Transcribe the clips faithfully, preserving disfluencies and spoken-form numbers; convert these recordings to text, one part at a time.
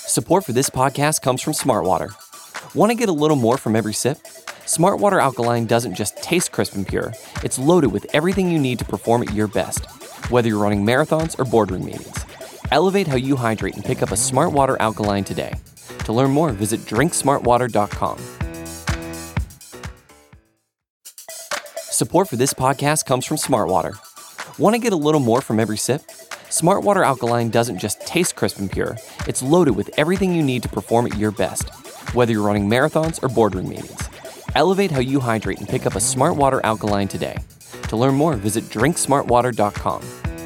Support for this podcast comes from Smartwater. Want to get a little more from every sip? Smartwater Alkaline doesn't just taste crisp and pure, it's loaded with everything you need to perform at your best, whether you're running marathons or boardroom meetings. Elevate how you hydrate and pick up a Smartwater Alkaline today. To learn more, visit drink smart water dot com. Support for this podcast comes from Smartwater. Want to get a little more from every sip? Smartwater Alkaline doesn't just taste crisp and pure, it's loaded with everything you need to perform at your best, whether you're running marathons or boardroom meetings. Elevate how you hydrate and pick up a Smartwater Alkaline today. To learn more, visit drink smart water dot com.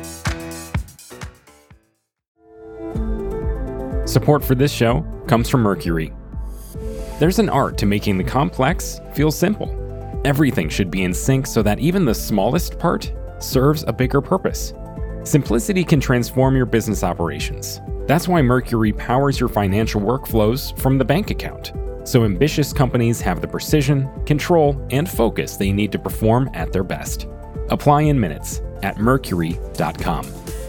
Support for this show comes from Mercury. There's an art to making the complex feel simple. Everything should be in sync so that even the smallest part serves a bigger purpose. Simplicity can transform your business operations. That's why Mercury powers your financial workflows from the bank account, so ambitious companies have the precision, control, and focus they need to perform at their best. Apply in minutes at mercury dot com.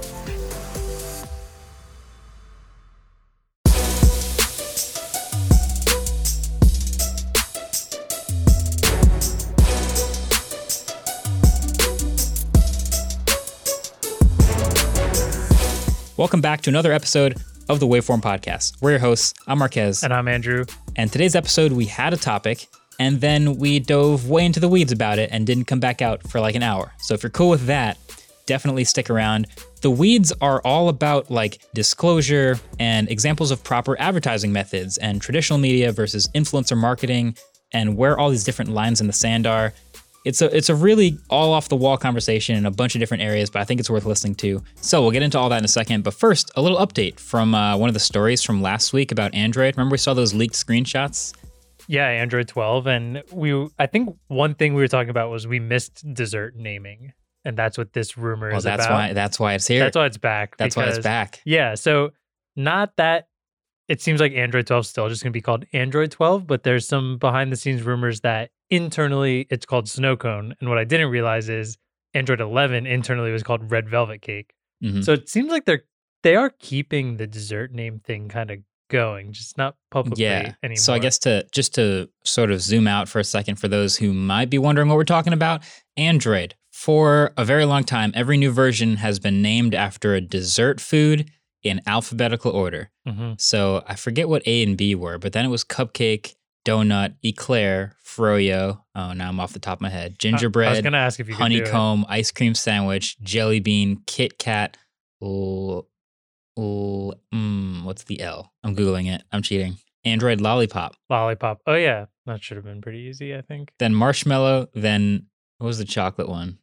Welcome back to another episode of the Waveform Podcast. We're your hosts. I'm Marquez. And I'm Andrew. And today's episode, we had a topic, and then we dove way into the weeds about it and didn't come back out for like an hour. So if you're cool with that, definitely stick around. The weeds are all about like disclosure and examples of proper advertising methods and traditional media versus influencer marketing and where all these different lines in the sand are. It's a it's a really all off the wall conversation in a bunch of different areas, but I think it's worth listening to. So we'll get into all that in a second. But first, a little update from uh, one of the stories from last week about Android. Remember we saw those leaked screenshots? Yeah, Android twelve. And we I think one thing we were talking about was we missed dessert naming. And that's what this rumor well, is that's about. Why, that's why it's here. That's why it's back. That's because, why it's back. Yeah, so not that it seems like Android twelve is still just going to be called Android twelve, but there's some behind the scenes rumors that internally it's called Snow Cone. And what I didn't realize is Android eleven internally was called Red Velvet Cake. Mm-hmm. So it seems like they're they are keeping the dessert name thing kind of going, just not publicly yeah. anymore. So I guess to just to sort of zoom out for a second for those who might be wondering what we're talking about, Android, for a very long time, every new version has been named after a dessert food in alphabetical order. Mm-hmm. So I forget what A and B were, but then it was cupcake, donut, eclair, froyo. Oh, now I'm off the top of my head. Gingerbread. I was gonna ask if you could honeycomb, do it. Ice cream sandwich, jelly bean, Kit Kat. L, l, mm, what's the L? I'm Googling it. I'm cheating. Android lollipop. Lollipop. Oh yeah, that should have been pretty easy, I think. Then marshmallow. Then what was the chocolate one?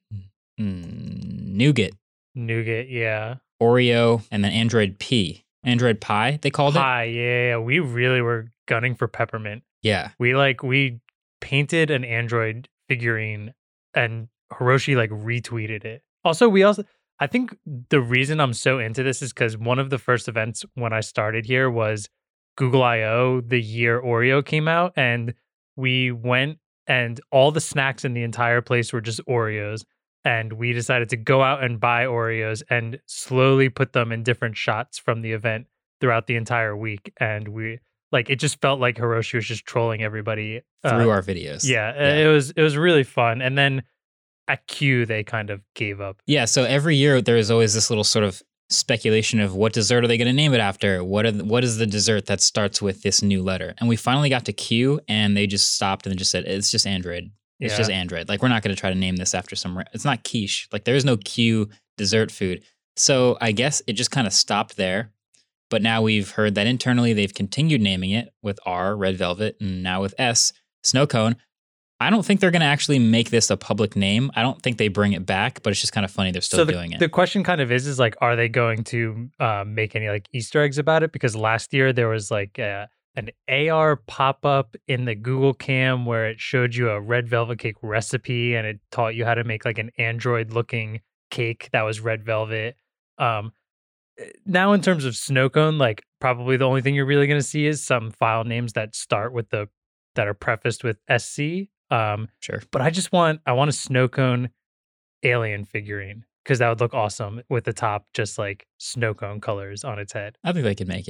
Mm, nougat. Nougat, yeah. Oreo, and then Android P. Android Pie, they called Pie, it? yeah, yeah. We really were gunning for peppermint. Yeah. We like, we painted an Android figurine and Hiroshi like retweeted it. Also, we also, I think the reason I'm so into this is because one of the first events when I started here was Google I O the year Oreo came out. And we went and all the snacks in the entire place were just Oreos. And we decided to go out and buy Oreos and slowly put them in different shots from the event throughout the entire week. And we like it just felt like Hiroshi was just trolling everybody through uh, our videos. Yeah, yeah, it was it was really fun. And then at Q, they kind of gave up. Yeah, so every year there is always this little sort of speculation of what dessert are they going to name it after? What are the, what is the dessert that starts with this new letter? And we finally got to Q, and they just stopped and just said it's just Android. It's yeah. just Android. Like, we're not going to try to name this after some... It's not quiche. Like, there is no Q dessert food. So I guess it just kind of stopped there. But now we've heard that internally they've continued naming it with R, Red Velvet, and now with S, Snow Cone. I don't think they're going to actually make this a public name. I don't think they bring it back, but it's just kind of funny they're still so the, doing it. The question kind of is, is like, are they going to uh, make any like Easter eggs about it? Because last year there was like... Uh, an A R pop-up in the Google Cam where it showed you a red velvet cake recipe and it taught you how to make like an Android-looking cake that was red velvet. Um, now in terms of Snow Cone, like probably the only thing you're really going to see is some file names that start with the that are prefaced with S C. Um, sure. But I just want I want a Snow Cone alien figurine because that would look awesome with the top just like snow cone colors on its head. I think they could make it.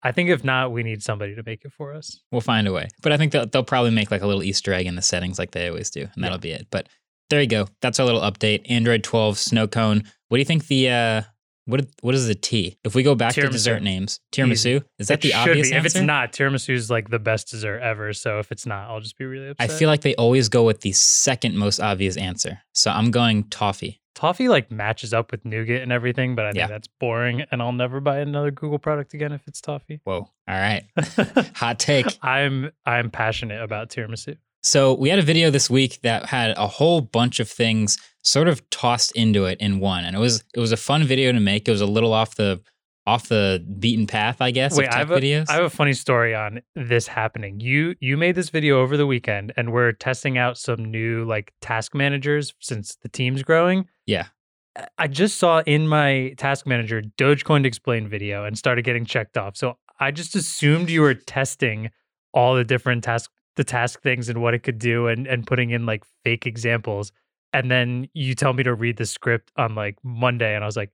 I think if not, we need somebody to make it for us. We'll find a way. But I think they'll, they'll probably make like a little Easter egg in the settings like they always do, and yeah. that'll be it. But there you go. That's our little update. Android twelve snow cone. What do you think the uh, what what is the T? If we go back tiramisu. to dessert names, tiramisu Easy. Is that it the obvious be. answer? If it's not, tiramisu is like the best dessert ever. So if it's not, I'll just be really upset. I feel like they always go with the second most obvious answer. So I'm going toffee. Toffee like matches up with nougat and everything, but I think yeah. that's boring, and I'll never buy another Google product again if it's toffee. Whoa! All right, hot take. I'm I'm passionate about tiramisu. So we had a video this week that had a whole bunch of things sort of tossed into it in one, and it was it was a fun video to make. It was a little off the off the beaten path, I guess. Wait, of tech I, have a, videos. I have a funny story on this happening. You you made this video over the weekend, and we're testing out some new like task managers since the team's growing. Yeah. I just saw in my task manager Dogecoin explain video and started getting checked off. So I just assumed you were testing all the different task the task things and what it could do and, and putting in like fake examples. And then you tell me to read the script on like Monday, and I was like,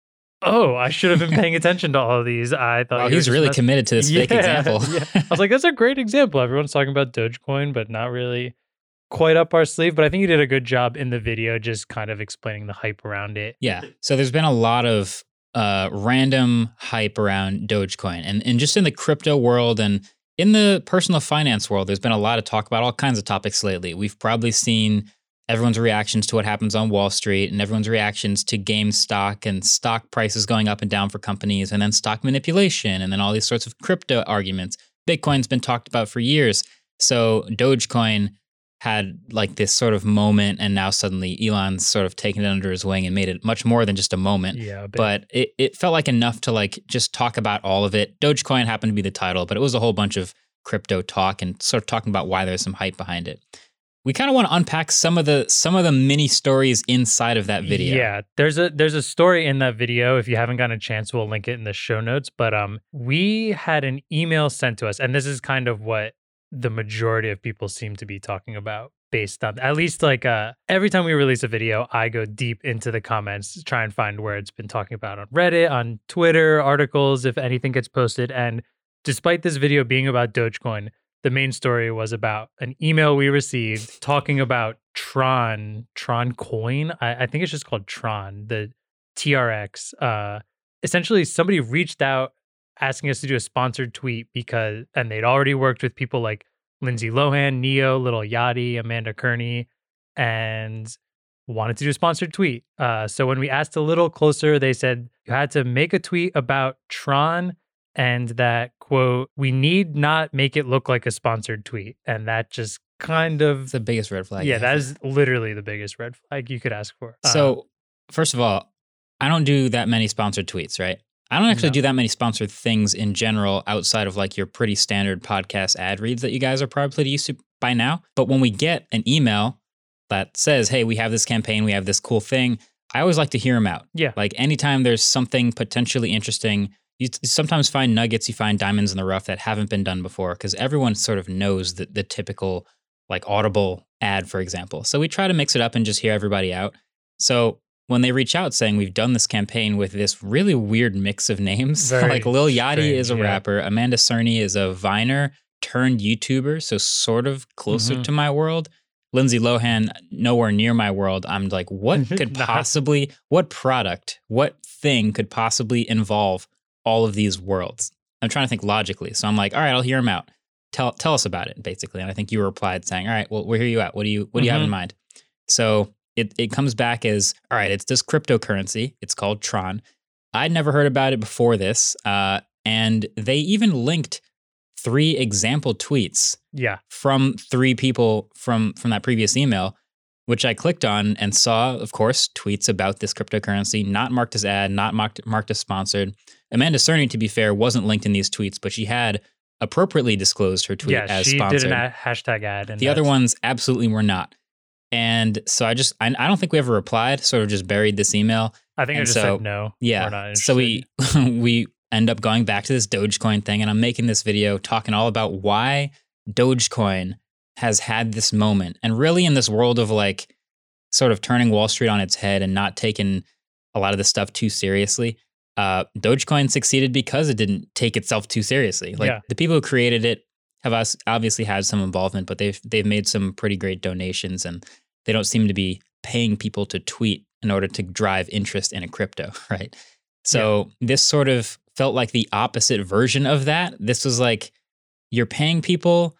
oh, I should have been paying attention to all of these. I thought well, he's really mess- committed to this yeah, fake example. yeah. I was like, that's a great example. Everyone's talking about Dogecoin, but not really quite up our sleeve. But I think you did a good job in the video, just kind of explaining the hype around it. Yeah. So there's been a lot of uh, random hype around Dogecoin, and and just in the crypto world and in the personal finance world, there's been a lot of talk about all kinds of topics lately. We've probably seen everyone's reactions to what happens on Wall Street and everyone's reactions to GameStop and stock prices going up and down for companies, and then stock manipulation, and then all these sorts of crypto arguments. Bitcoin's been talked about for years. So Dogecoin had like this sort of moment, and now suddenly Elon's sort of taken it under his wing and made it much more than just a moment. Yeah, but it, it felt like enough to like just talk about all of it. Dogecoin happened to be the title, but it was a whole bunch of crypto talk and sort of talking about why there's some hype behind it. We kind of want to unpack some of the some of the mini stories inside of that video. Yeah, there's a there's a story in that video. If you haven't gotten a chance, we'll link it in the show notes. But um, we had an email sent to us, and this is kind of what the majority of people seem to be talking about, based on at least like uh, every time we release a video, I go deep into the comments to try and find where it's been talking about on Reddit, on Twitter, articles, if anything gets posted. And despite this video being about Dogecoin, the main story was about an email we received talking about Tron, Tron Coin. I, I think it's just called Tron, the T R X. Uh, essentially, somebody reached out asking us to do a sponsored tweet because, and they'd already worked with people like Lindsay Lohan, Neo, Little Yachty, Amanda Kearney, and wanted to do a sponsored tweet. Uh, so when we asked a little closer, they said you had to make a tweet about Tron, and that, quote, we need not make it look like a sponsored tweet. And that just kind of... It's the biggest red flag. Yeah, that is literally the biggest red flag you could ask for. So, uh, first of all, I don't do that many sponsored tweets, right? I don't actually No. do that many sponsored things in general outside of like your pretty standard podcast ad reads that you guys are probably used to by now. But when we get an email that says, hey, we have this campaign, we have this cool thing, I always like to hear them out. Yeah. Like anytime there's something potentially interesting, you sometimes find nuggets, you find diamonds in the rough that haven't been done before, because everyone sort of knows the, the typical like Audible ad, for example. So we try to mix it up and just hear everybody out. So when they reach out saying we've done this campaign with this really weird mix of names, Very like Lil Yachty strange, is a yeah. rapper, Amanda Cerny is a Viner turned YouTuber, so sort of closer Mhm. to my world. Lindsay Lohan, nowhere near my world. I'm like, what could Not- possibly, what product, what thing could possibly involve all of these worlds? I'm trying to think logically. So I'm like, all right, I'll hear them out. Tell tell us about it, basically. And I think you replied saying, all right, well, where are you at? What do you what do you have in Mhm. mind? So it, it comes back as, all right, it's this cryptocurrency. It's called Tron. I'd never heard about it before this. Uh, and they even linked three example tweets yeah. from three people from from that previous email, which I clicked on and saw, of course, tweets about this cryptocurrency, not marked as ad, not marked, marked as sponsored. Amanda Cerny, to be fair, wasn't linked in these tweets, but she had appropriately disclosed her tweet Yeah, as she sponsored. did an a- hashtag ad. And The other that's- ones absolutely were not. And so I just, I, I don't think we ever replied, sort of just buried this email. I think I and just so- said no. Yeah. We're not So interested. we we end up going back to this Dogecoin thing, and I'm making this video talking all about why Dogecoin has had this moment. And really in this world of like sort of turning Wall Street on its head and not taking a lot of this stuff too seriously, Uh, Dogecoin succeeded because it didn't take itself too seriously. Like Yeah. the people who created it have us obviously had some involvement, but they've they've made some pretty great donations, and they don't seem to be paying people to tweet in order to drive interest in a crypto, right? So this sort of felt like the opposite version of that. This was like you're paying people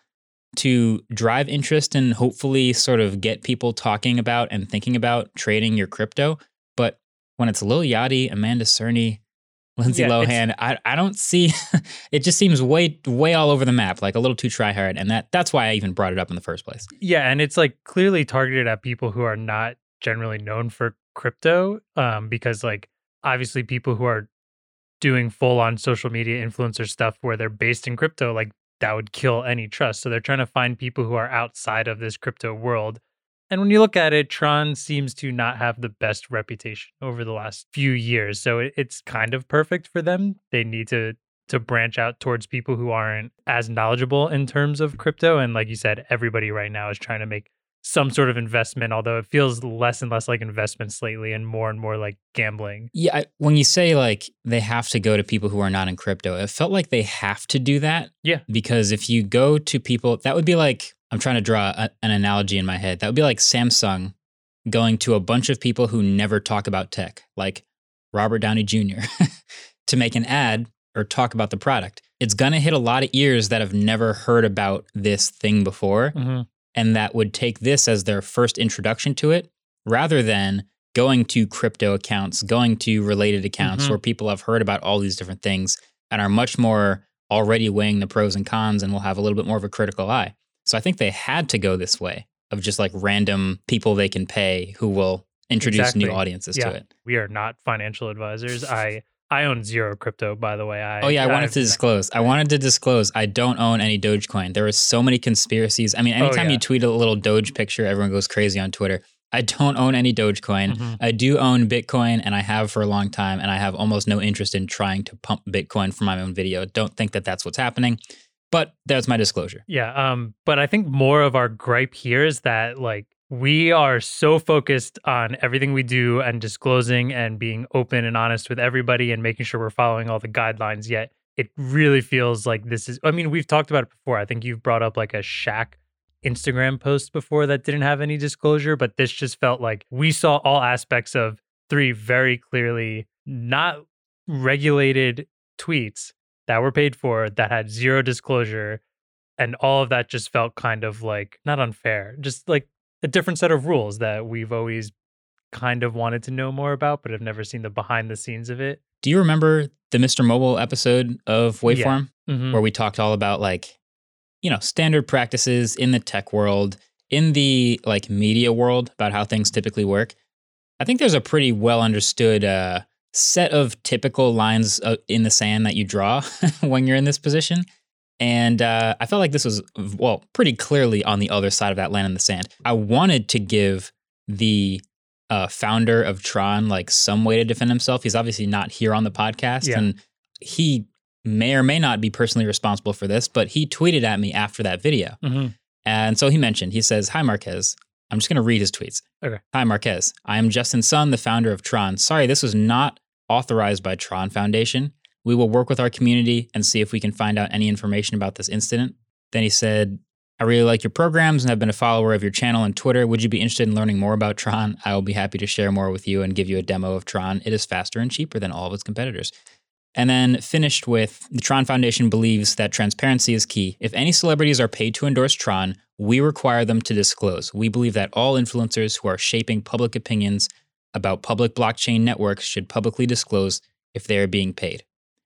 to drive interest and hopefully sort of get people talking about and thinking about trading your crypto. But when it's Lil Yachty, Amanda Cerny, Lindsay Yeah, it's- Lohan, I I don't see. It just seems way way all over the map, like a little too try hard, and that that's why I even brought it up in the first place. Yeah, and it's like clearly targeted at people who are not generally known for crypto, um, because like obviously people who are doing full on social media influencer stuff where they're based in crypto, like that would kill any trust. So they're trying to find people who are outside of this crypto world. And when you look at it, Tron seems to not have the best reputation over the last few years. So it, it's kind of perfect for them. They need to to branch out towards people who aren't as knowledgeable in terms of crypto. And like you said, everybody right now is trying to make some sort of investment, although it feels less and less like investments lately and more and more like gambling. Yeah, I, when you say like they have to go to people who are not in crypto, it felt like they have to do that. Yeah. Because if you go to people, that would be like, I'm trying to draw a, an analogy in my head. That would be like Samsung going to a bunch of people who never talk about tech, like Robert Downey Junior, to make an ad or talk about the product. It's going to hit a lot of ears that have never heard about this thing before. Mm-hmm. And that would take this as their first introduction to it, rather than going to crypto accounts, going to related accounts Mhm. where people have heard about all these different things and are much more already weighing the pros and cons and will have a little bit more of a critical eye. So I think they had to go this way of just like random people they can pay who will introduce Exactly. new audiences Yeah. to it. We are not financial advisors. I I own zero crypto, by the way. I, Oh yeah, I wanted I've- to disclose. I wanted to disclose I don't own any Dogecoin. There are so many conspiracies. I mean, anytime yeah. you tweet a little Doge picture, everyone goes crazy on Twitter. I don't own any Dogecoin. Mhm. I do own Bitcoin, and I have for a long time, and I have almost no interest in trying to pump Bitcoin for my own video. Don't think that that's what's happening, but there's my disclosure. Yeah, um, but I think more of our gripe here is that like we are so focused on everything we do and disclosing and being open and honest with everybody and making sure we're following all the guidelines. Yet it really feels like this is. I mean, we've talked about it before. I think you've brought up like a Shaq Instagram post before that didn't have any disclosure, but this just felt like we saw all aspects of three very clearly not regulated tweets that were paid for that had zero disclosure. And all of that just felt kind of like not unfair, just like a different set of rules that we've always kind of wanted to know more about, but have never seen the behind the scenes of it. Do you remember the Mister Mobile episode of Waveform Mhm. where we talked all about like, you know, standard practices in the tech world, in the like media world about how things typically work? I think there's a pretty well understood uh, set of typical lines uh, in the sand that you draw when you're in this position. And uh, I felt like this was, well, pretty clearly on the other side of that line in the sand. I wanted to give the uh, founder of Tron like some way to defend himself. He's obviously not here on the podcast, Yeah. and he may or may not be personally responsible for this, but he tweeted at me after that video. Mhm. And so he mentioned, he says, "Hi, Marquez." I'm just going to read his tweets. Okay. "Hi, Marquez. I am Justin Sun, the founder of Tron. Sorry, this was not authorized by Tron Foundation. We will work with our community and see if we can find out any information about this incident." Then he said, "I really like your programs and have been a follower of your channel and Twitter. Would you be interested in learning more about Tron? I will be happy to share more with you and give you a demo of Tron. It is faster and cheaper than all of its competitors." And then finished with, "The Tron Foundation believes that transparency is key. If any celebrities are paid to endorse Tron, we require them to disclose. We believe that all influencers who are shaping public opinions about public blockchain networks should publicly disclose if they are being paid."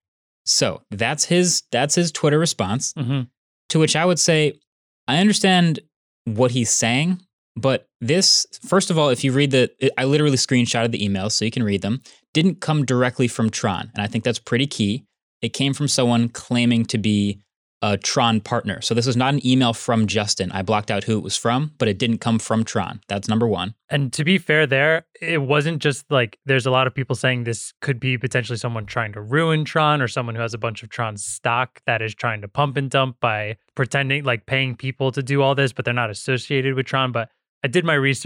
So that's his that's his Twitter response, Mhm. to which I would say, I understand what he's saying, but this, first of all, if you read the, I literally screenshotted the emails so you can read them, didn't come directly from Tron. And I think that's pretty key. It came from someone claiming to be a Tron partner. So this was not an email from Justin. I blocked out who it was from, but it didn't come from Tron. That's number one. And to be fair there, it wasn't just like there's a lot of people saying this could be potentially someone trying to ruin Tron or someone who has a bunch of Tron stock that is trying to pump and dump by pretending like paying people to do all this, but they're not associated with Tron. But I did my research.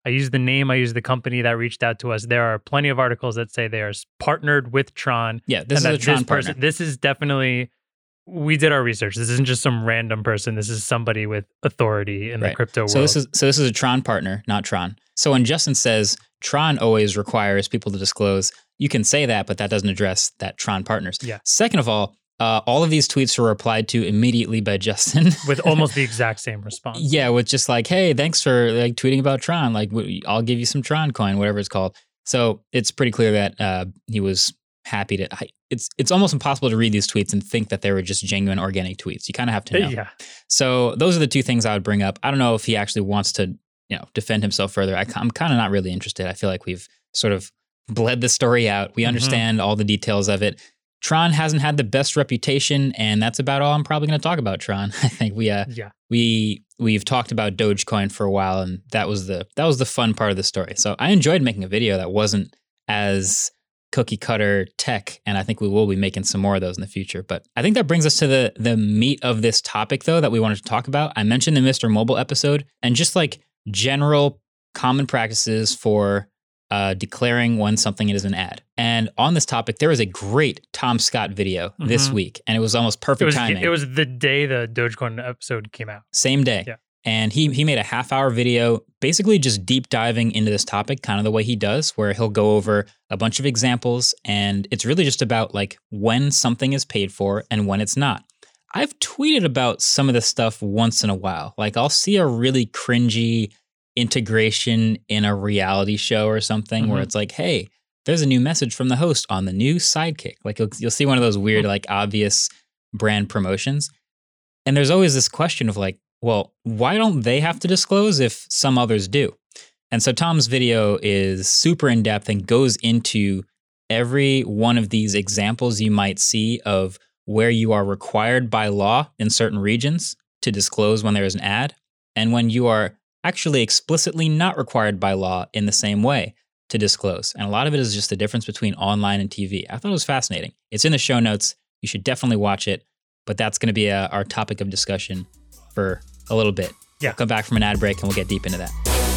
I use the name, I use the company that reached out to us. There are plenty of articles that say they are partnered with Tron. Yeah, this and is a Tron this person, partner. This is definitely, we did our research. This isn't just some random person. This is somebody with authority in Right. the crypto So world. this is so this is a Tron partner, not Tron. So when Justin says Tron always requires people to disclose, you can say that, but that doesn't address that Tron partners. Yeah. Second of all, uh, all of these tweets were replied to immediately by Justin. with almost the exact same response. Yeah, with just like, hey, thanks for like tweeting about Tron. Like, w- I'll give you some Tron coin, whatever it's called. So it's pretty clear that uh, he was happy to. I, it's it's almost impossible to read these tweets and think that they were just genuine organic tweets. You kind of have to know. Yeah. So those are the two things I would bring up. I don't know if he actually wants to, you know, defend himself further. I, I'm kind of not really interested. I feel like we've sort of bled the story out. We understand mm-hmm. all the details of it. Tron hasn't had the best reputation, and that's about all I'm probably going to talk about Tron. I think we uh yeah. we we've talked about Dogecoin for a while, and that was the that was the fun part of the story. So I enjoyed making a video that wasn't as cookie cutter tech, and I think we will be making some more of those in the future. But I think that brings us to the the meat of this topic, though, that we wanted to talk about. I mentioned the Mister Mobile episode, and just like general common practices for Uh, declaring when something is an ad. And on this topic, there was a great Tom Scott video mm-hmm. this week, and it was almost perfect it was, timing. It was the day the Dogecoin episode came out. Same day. Yeah. And he he made a half hour video, basically just deep diving into this topic, kind of the way he does, where he'll go over a bunch of examples, and it's really just about like when something is paid for and when it's not. I've tweeted about some of this stuff once in a while. Like I'll see a really cringy integration in a reality show or something mm-hmm. where it's like, hey, there's a new message from the host on the new Sidekick. Like you'll, you'll see one of those weird, like obvious brand promotions. And there's always this question of like, well, why don't they have to disclose if some others do? And so Tom's video is super in depth and goes into every one of these examples you might see of where you are required by law in certain regions to disclose when there is an ad, and when you are actually explicitly not required by law in the same way to disclose. And a lot of it is just the difference between online and T V. I thought it was fascinating. It's in the show notes. You should definitely watch it, but that's going to be a, our topic of discussion for a little bit. Yeah. We'll come back from an ad break and we'll get deep into that.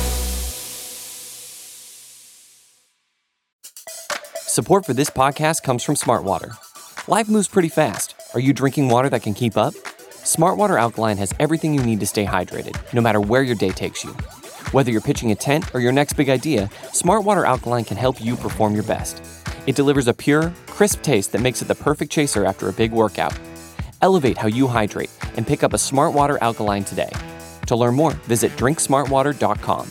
Support for this podcast comes from Smartwater. Life moves pretty fast. Are you drinking water that can keep up? Smartwater Alkaline has everything you need to stay hydrated, no matter where your day takes you. Whether you're pitching a tent or your next big idea, Smartwater Alkaline can help you perform your best. It delivers a pure, crisp taste that makes it the perfect chaser after a big workout. Elevate how you hydrate and pick up a Smartwater Alkaline today. To learn more, visit drink smartwater dot com.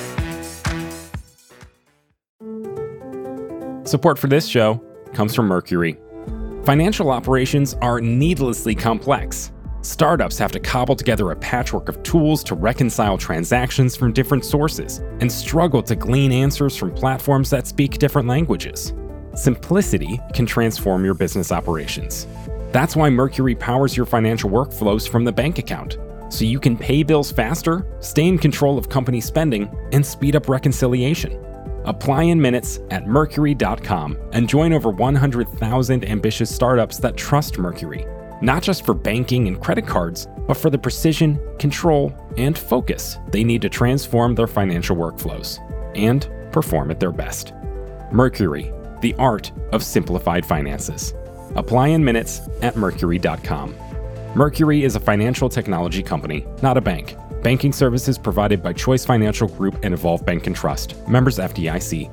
Support for this show comes from Mercury. Financial operations are needlessly complex. Startups have to cobble together a patchwork of tools to reconcile transactions from different sources and struggle to glean answers from platforms that speak different languages. Simplicity can transform your business operations. That's why Mercury powers your financial workflows from the bank account, so you can pay bills faster, stay in control of company spending, and speed up reconciliation. Apply in minutes at mercury dot com and join over one hundred thousand ambitious startups that trust Mercury. Not just for banking and credit cards, but for the precision, control, and focus they need to transform their financial workflows and perform at their best. Mercury, the art of simplified finances. Apply in minutes at mercury dot com. Mercury is a financial technology company, not a bank. Banking services provided by Choice Financial Group and Evolve Bank and Trust. Members F D I C.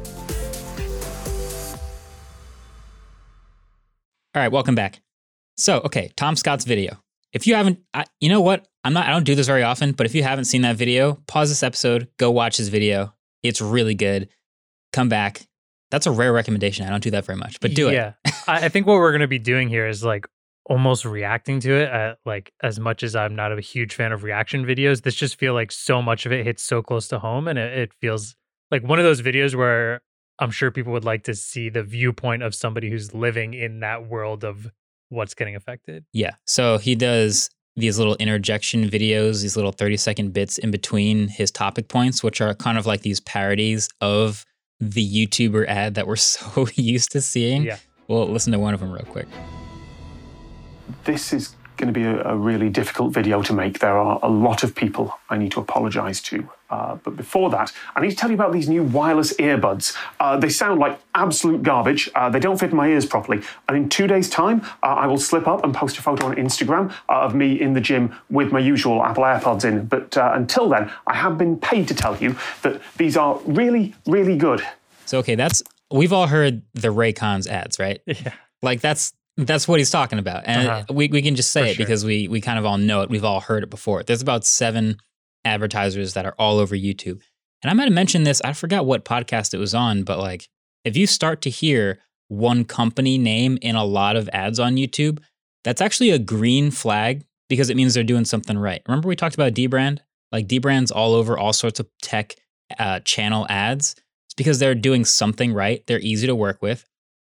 All right, welcome back. So, okay, Tom Scott's video. If you haven't, I, you know what? I'm not, I don't do this very often, but if you haven't seen that video, pause this episode, go watch his video. It's really good. Come back. That's a rare recommendation. I don't do that very much, but do yeah. it. I I think what we're going to be doing here is like almost reacting to it. At, like as much as I'm not a huge fan of reaction videos, this just feel like so much of it hits so close to home, and it, it feels like one of those videos where I'm sure people would like to see the viewpoint of somebody who's living in that world of what's getting affected. Yeah. So he does these little interjection videos, these little thirty second bits in between his topic points, which are kind of like these parodies of the YouTuber ad that we're so used to seeing. Yeah. We'll listen to one of them real quick. This is going to be a, a really difficult video to make. There are a lot of people I need to apologize to. Uh, but before that, I need to tell you about these new wireless earbuds. Uh, they sound like absolute garbage. Uh, they don't fit in my ears properly. And in two days' time, uh, I will slip up and post a photo on Instagram uh, of me in the gym with my usual Apple AirPods in. But uh, until then, I have been paid to tell you that these are really, really good. So, okay, that's, we've all heard the Raycons ads, right? Yeah. Like that's, that's what he's talking about. And Uh-huh. we, we can just say For it sure. because we, we kind of all know it. We've all heard it before. There's about seven advertisers that are all over YouTube. And I might have mentioned this, I forgot what podcast it was on, but like if you start to hear one company name in a lot of ads on YouTube, that's actually a green flag because it means they're doing something right. Remember we talked about dbrand? Like dbrand's all over all sorts of tech uh, channel ads. It's because they're doing something right. They're easy to work with.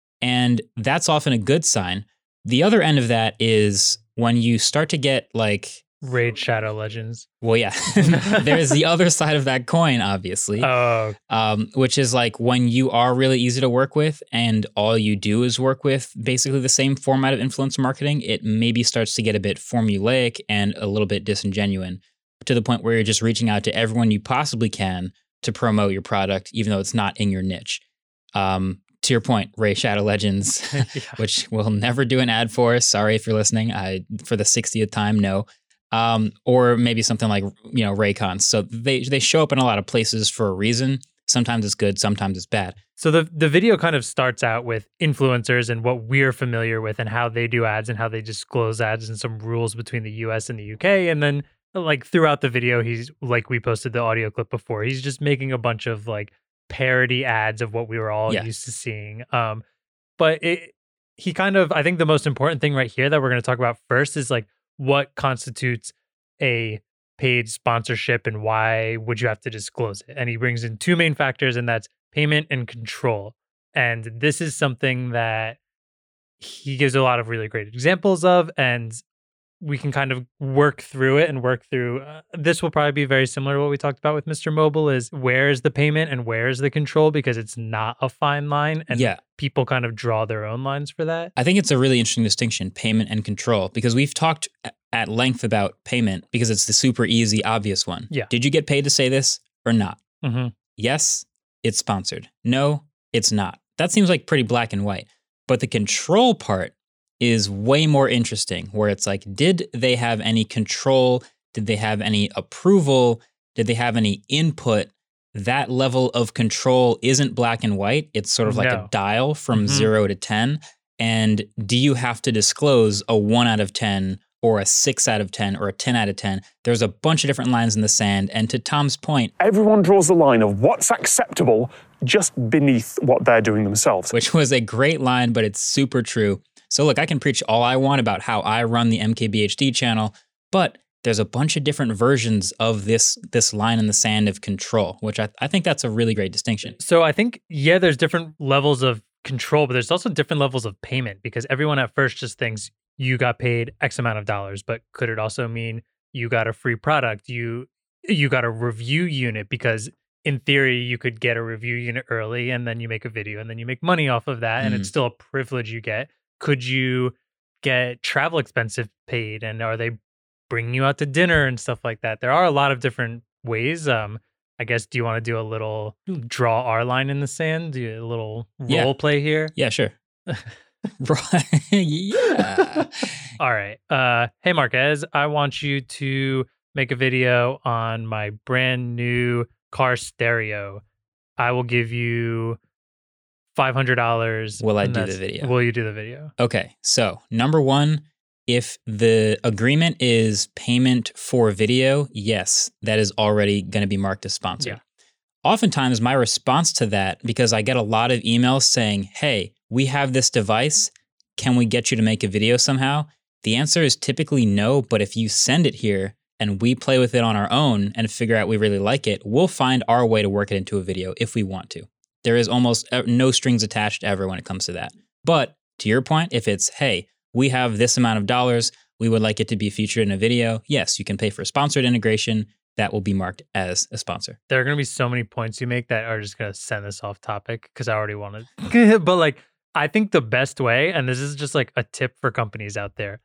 And that's often a good sign. The other end of that is when you start to get like, Raid Shadow Legends. well, yeah, there's the other side of that coin, obviously, Oh, um, which is like when you are really easy to work with and all you do is work with basically the same format of influencer marketing, it maybe starts to get a bit formulaic and a little bit disingenuous to the point where you're just reaching out to everyone you possibly can to promote your product, even though it's not in your niche. Um, to your point, Ray Shadow Legends, yeah. which we'll never do an ad for. Sorry if you're listening. I for the sixtieth time, no. Um, or maybe something like, you know, Raycons. So they they show up in a lot of places for a reason. Sometimes it's good, sometimes it's bad. So the the video kind of starts out with influencers and what we're familiar with and how they do ads and how they disclose ads and some rules between the U S and the U K. And then like throughout the video, he's like we posted the audio clip before. He's just making a bunch of like parody ads of what we were all Yeah. used to seeing. Um, but it, he kind of, I think the most important thing right here that we're going to talk about first is like what constitutes a paid sponsorship and why would you have to disclose it? And he brings in two main factors, and that's payment and control. And this is something that he gives a lot of really great examples of, and we can kind of work through it and work through. Uh, this will probably be very similar to what we talked about with Mister Mobile is where is the payment and where is the control, because it's not a fine line. And Yeah. people kind of draw their own lines for that. I think it's a really interesting distinction, payment and control, because we've talked a- at length about payment because it's the super easy, obvious one. Yeah. Did you get paid to say this or not? Mm-hmm. Yes, it's sponsored. No, it's not. That seems like pretty black and white. But the control part is way more interesting, where it's like, did they have any control? Did they have any approval? Did they have any input? That level of control isn't black and white. It's sort of like No. a dial from Mhm. zero to ten. And do you have to disclose a one out of ten or a six out of ten or a ten out of ten? There's a bunch of different lines in the sand. And to Tom's point, Everyone draws the line of what's acceptable just beneath what they're doing themselves. which was a great line, but it's super true. So look, I can preach all I want about how I run the M K B H D channel, but there's a bunch of different versions of this this line in the sand of control, which I, I think that's a really great distinction. So I think, yeah, there's different levels of control, but there's also different levels of payment, because everyone at first just thinks you got paid X amount of dollars, but could it also mean you got a free product? You you got a review unit, because in theory you could get a review unit early and then you make a video and then you make money off of that, and Mm. it's still a privilege you get. Could you get travel expenses paid, and are they bringing you out to dinner and stuff like that? There are a lot of different ways. Um, I guess, do you want to do a little draw our line in the sand? Do you, a little role Yeah. play here? Yeah, sure. Right. Yeah. All right. Uh, hey, Marquez, I want you to make a video on my brand new car stereo. I will give you five hundred dollars. Will I and do the that's- video? Will you do the video? Okay, so number one, if the agreement is payment for video, yes, that is already going to be marked as sponsored. Yeah. Oftentimes, my response to that, because I get a lot of emails saying, hey, we have this device, can we get you to make a video somehow? The answer is typically no, but if you send it here and we play with it on our own and figure out we really like it, we'll find our way to work it into a video if we want to. There is almost uh, no strings attached ever when it comes to that. But to your point, if it's, hey, we have this amount of dollars, we would like it to be featured in a video, yes, you can pay for sponsored integration. That will be marked as a sponsor. There are going to be so many points you make that are just going to send this off topic, because I already want to. But like, I think the best way, and this is just like a tip for companies out there,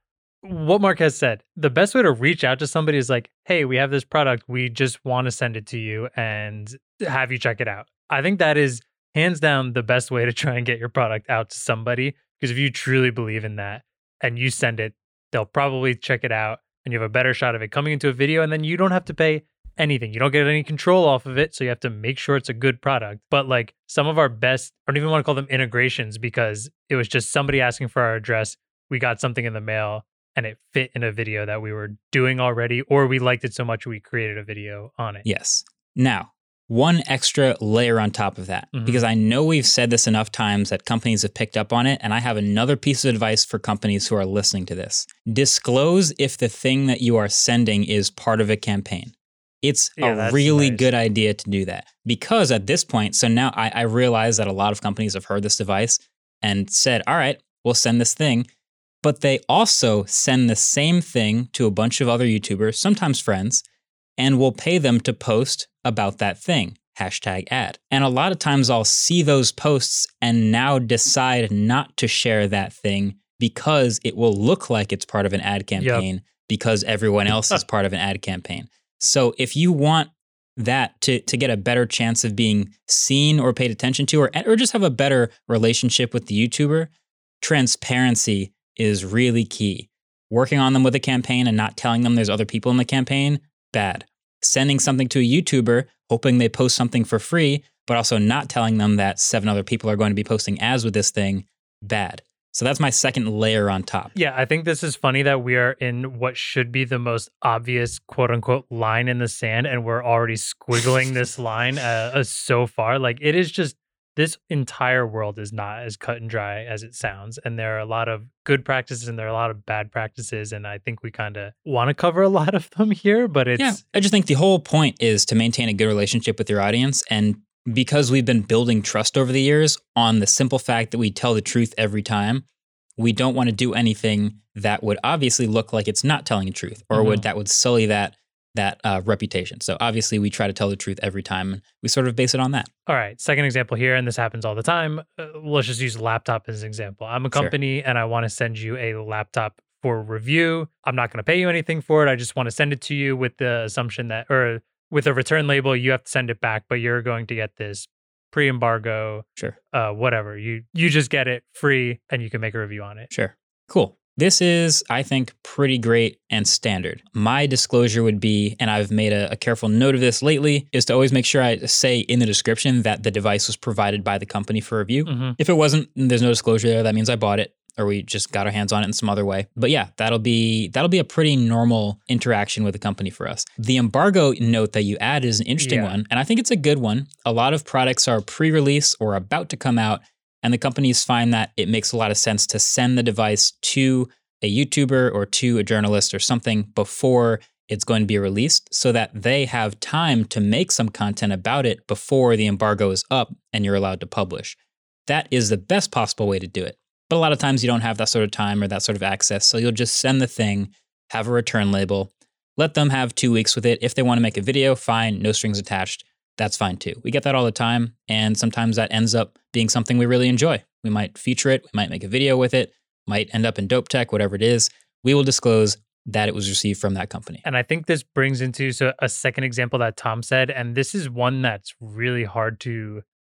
what Marquez said, the best way to reach out to somebody is like, hey, we have this product. We just want to send it to you and have you check it out. I think that is hands down the best way to try and get your product out to somebody. Because if you truly believe in that and you send it, they'll probably check it out and you have a better shot of it coming into a video. And then you don't have to pay anything. You don't get any control off of it. So you have to make sure it's a good product. But like some of our best, I don't even want to call them integrations because it was just somebody asking for our address. We got something in the mail and it fit in a video that we were doing already, or we liked it so much we created a video on it. Yes. Now, one extra layer on top of that, mm-hmm. because I know we've said this enough times that companies have picked up on it, and I have another piece of advice for companies who are listening to this. Disclose if the thing that you are sending is part of a campaign. It's yeah, a really nice. good idea to do that because at this point, so now I, I realize that a lot of companies have heard this device and said, all right, we'll send this thing. But they also send the same thing to a bunch of other YouTubers, sometimes friends, and will pay them to post about that thing, hashtag ad. And a lot of times I'll see those posts and now decide not to share that thing because it will look like it's part of an ad campaign yep. because everyone else is part of an ad campaign. So if you want that to, to get a better chance of being seen or paid attention to, or, or just have a better relationship with the YouTuber, transparency is really key. Working on them with a campaign and not telling them there's other people in the campaign, bad. Sending something to a YouTuber, hoping they post something for free, but also not telling them that seven other people are going to be posting ads with this thing, bad. So that's my second layer on top. Yeah, I think this is funny that we are in what should be the most obvious quote unquote line in the sand, and we're already squiggling this line uh, uh, so far. Like it is just, this entire world is not as cut and dry as it sounds. And there are a lot of good practices and there are a lot of bad practices. And I think we kind of want to cover a lot of them here, but it's... Yeah, I just think the whole point is to maintain a good relationship with your audience. And because we've been building trust over the years on the simple fact that we tell the truth every time, we don't want to do anything that would obviously look like it's not telling the truth or mm-hmm. would that would sully that that uh, reputation. So obviously we try to tell the truth every time and we sort of base it on that. All right. Second example here, and this happens all the time. Uh, let's just use a laptop as an example. I'm a company sure. and I want to send you a laptop for review. I'm not going to pay you anything for it. I just want to send it to you with the assumption that, or with a return label, you have to send it back, but you're going to get this pre-embargo, sure, uh, whatever. You, you just get it free and you can make a review on it. Sure. Cool. This is, I think, pretty great and standard. My disclosure would be, and I've made a, a careful note of this lately, is to always make sure I say in the description that the device was provided by the company for review. Mm-hmm. If it wasn't, there's no disclosure there. That means I bought it or we just got our hands on it in some other way. But yeah, that'll be that'll be a pretty normal interaction with the company for us. The embargo note that you add is an interesting yeah. one, and I think it's a good one. A lot of products are pre-release or about to come out, and the companies find that it makes a lot of sense to send the device to a YouTuber or to a journalist or something before it's going to be released so that they have time to make some content about it before the embargo is up and you're allowed to publish. That is the best possible way to do it. But a lot of times you don't have that sort of time or that sort of access, so you'll just send the thing, have a return label, let them have two weeks with it. If they want to make a video, fine, no strings attached. That's fine too. We get that all the time, and sometimes that ends up being something we really enjoy. We might feature it, we might make a video with it, might end up in Dope Tech, whatever it is. We will disclose that it was received from that company. And I think this brings into so a second example that Tom said, and this is one that's really hard to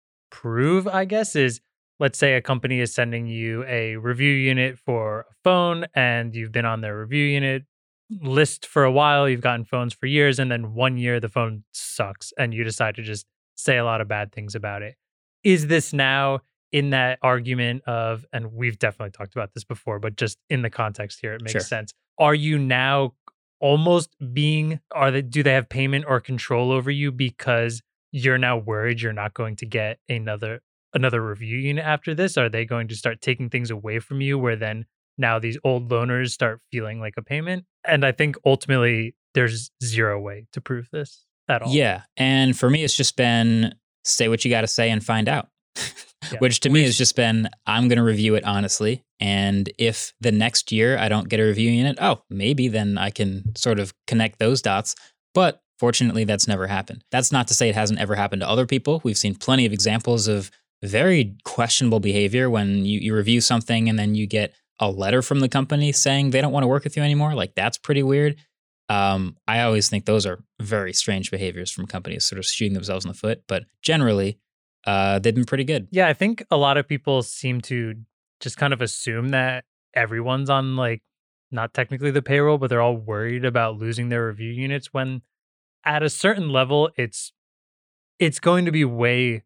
prove, I guess, is let's say a company is sending you a review unit for a phone and you've been on their review unit list for a while, you've gotten phones for years, and then one year the phone sucks and you decide to just say a lot of bad things about it. Is this now in that argument of, and we've definitely talked about this before, but just in the context here, it makes sure. sense. Are you now almost being, are they, do they have payment or control over you because you're now worried you're not going to get another another review unit after this? Are they going to start taking things away from you where then now these old loaners start feeling like a payment? And I think ultimately there's zero way to prove this at all. Yeah. And for me, it's just been say what you got to say and find out. Yeah. Which to me has just been, I'm going to review it honestly. And if the next year I don't get a review unit, oh, maybe then I can sort of connect those dots. But fortunately, that's never happened. That's not to say it hasn't ever happened to other people. We've seen plenty of examples of very questionable behavior when you, you review something and then you get a letter from the company saying they don't want to work with you anymore. Like, that's pretty weird. Um, I always think those are very strange behaviors from companies, sort of shooting themselves in the foot. But generally, uh, they've been pretty good. Yeah, I think a lot of people seem to just kind of assume that everyone's on, like, not technically the payroll, but they're all worried about losing their review units, when at a certain level, it's it's going to be way,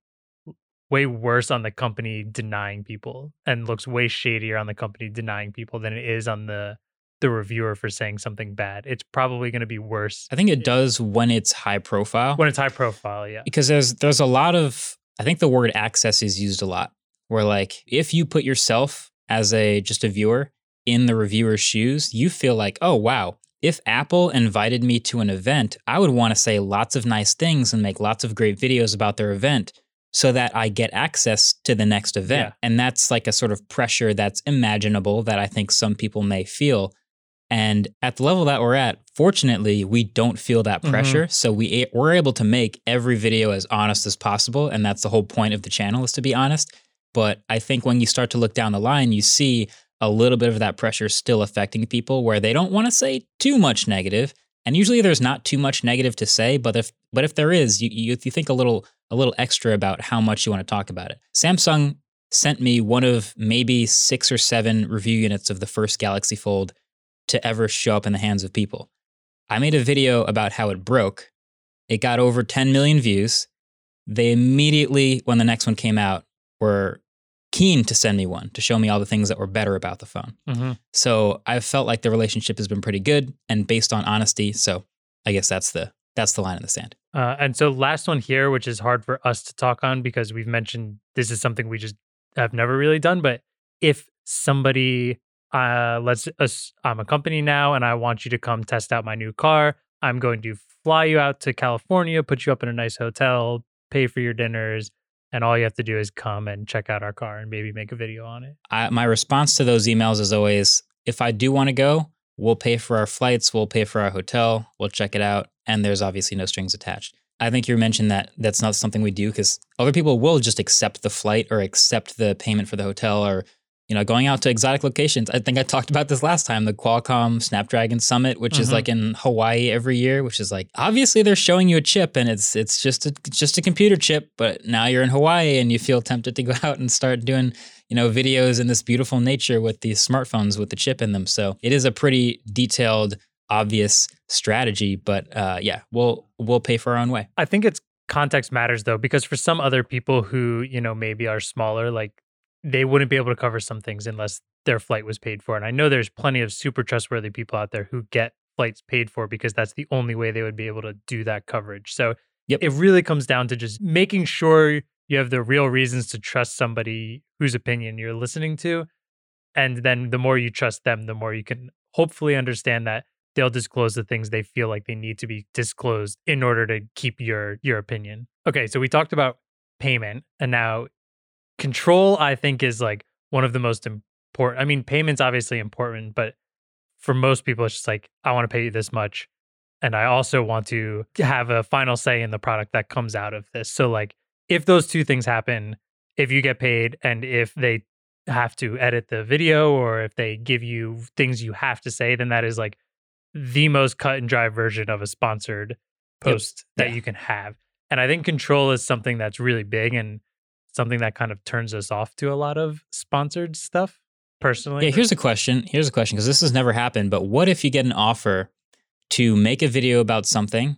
way worse on the company denying people, and looks way shadier on the company denying people than it is on the the reviewer for saying something bad. It's probably going to be worse I think it does when it's high profile. when it's high profile. Yeah. Because there's there's a lot of, I think the word access is used a lot, where like if you put yourself as a just a viewer in the reviewer's shoes, you feel like, oh wow, if Apple invited me to an event, I would want to say lots of nice things and make lots of great videos about their event so that I get access to the next event. Yeah. And that's like a sort of pressure that's imaginable that I think some people may feel. And at the level that we're at, fortunately, we don't feel that pressure. Mm-hmm. So we, we're able to make every video as honest as possible. And that's the whole point of the channel, is to be honest. But I think when you start to look down the line, you see a little bit of that pressure still affecting people, where they don't want to say too much negative. And usually there's not too much negative to say, but if but if there is, you you, you think a little a little extra about how much you want to talk about it. Samsung sent me one of maybe six or seven review units of the first Galaxy Fold to ever show up in the hands of people. I made a video about how it broke. It got over ten million views. They immediately, when the next one came out, were keen to send me one to show me all the things that were better about the phone. Mm-hmm. So I've felt like the relationship has been pretty good and based on honesty. So I guess that's the that's the line in the sand. Uh, and so last one here, which is hard for us to talk on because we've mentioned this is something we just have never really done. But if somebody, uh, let's, uh, I'm a company now and I want you to come test out my new car. I'm going to fly you out to California, put you up in a nice hotel, pay for your dinners, and all you have to do is come and check out our car and maybe make a video on it. I, my response to those emails is always, if I do want to go, we'll pay for our flights, we'll pay for our hotel, we'll check it out, and there's obviously no strings attached. I think you mentioned that that's not something we do because other people will just accept the flight or accept the payment for the hotel, or, you know, going out to exotic locations. I think I talked about this last time, the Qualcomm Snapdragon Summit, which mm-hmm. is like in Hawaii every year, which is like, obviously they're showing you a chip and it's it's just a, just a computer chip, but now you're in Hawaii and you feel tempted to go out and start doing, you know, videos in this beautiful nature with these smartphones with the chip in them. So it is a pretty detailed, obvious strategy, but uh, yeah, we'll we'll pay for our own way. I think it's context matters though, because for some other people who, you know, maybe are smaller, like they wouldn't be able to cover some things unless their flight was paid for. And I know there's plenty of super trustworthy people out there who get flights paid for because that's the only way they would be able to do that coverage. So yep. It really comes down to just making sure you have the real reasons to trust somebody whose opinion you're listening to. And then the more you trust them, the more you can hopefully understand that they'll disclose the things they feel like they need to be disclosed in order to keep your your opinion. Okay, so we talked about payment, and now control, I think, is like one of the most important. I mean, payment's obviously important, but for most people, it's just like, I want to pay you this much. And I also want to have a final say in the product that comes out of this. So like, if those two things happen, if you get paid and if they have to edit the video or if they give you things you have to say, then that is like the most cut and dry version of a sponsored post yep. that yeah. you can have. And I think control is something that's really big and something that kind of turns us off to a lot of sponsored stuff, personally. Yeah, here's a question. Here's a question, because this has never happened. But what if you get an offer to make a video about something,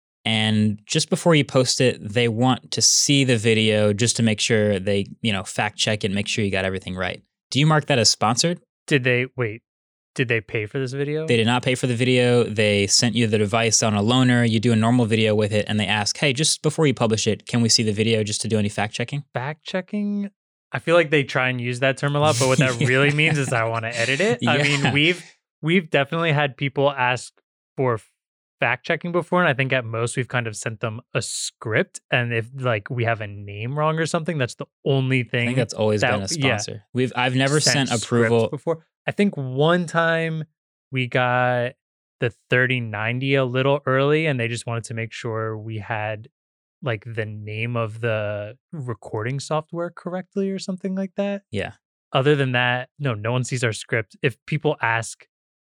and just before you post it, they want to see the video just to make sure they, you know, fact check it, make sure you got everything right? Do you mark that as sponsored? Did they, wait, did they pay for this video? They did not pay for the video. They sent you the device on a loaner. You do a normal video with it, and they ask, hey, just before you publish it, can we see the video just to do any fact checking? Fact checking? I feel like they try and use that term a lot, but what that yeah. really means is I want to edit it. Yeah. I mean, we've we've definitely had people ask for fact checking before, and I think at most we've kind of sent them a script, and if like we have a name wrong or something, that's the only thing. I think that's always that, been a sponsor. Yeah, we've I've never sent, sent approval before. I think one time we got the thirty ninety a little early, and they just wanted to make sure we had like the name of the recording software correctly or something like that. Yeah. other than that, no, no one sees our script. If people ask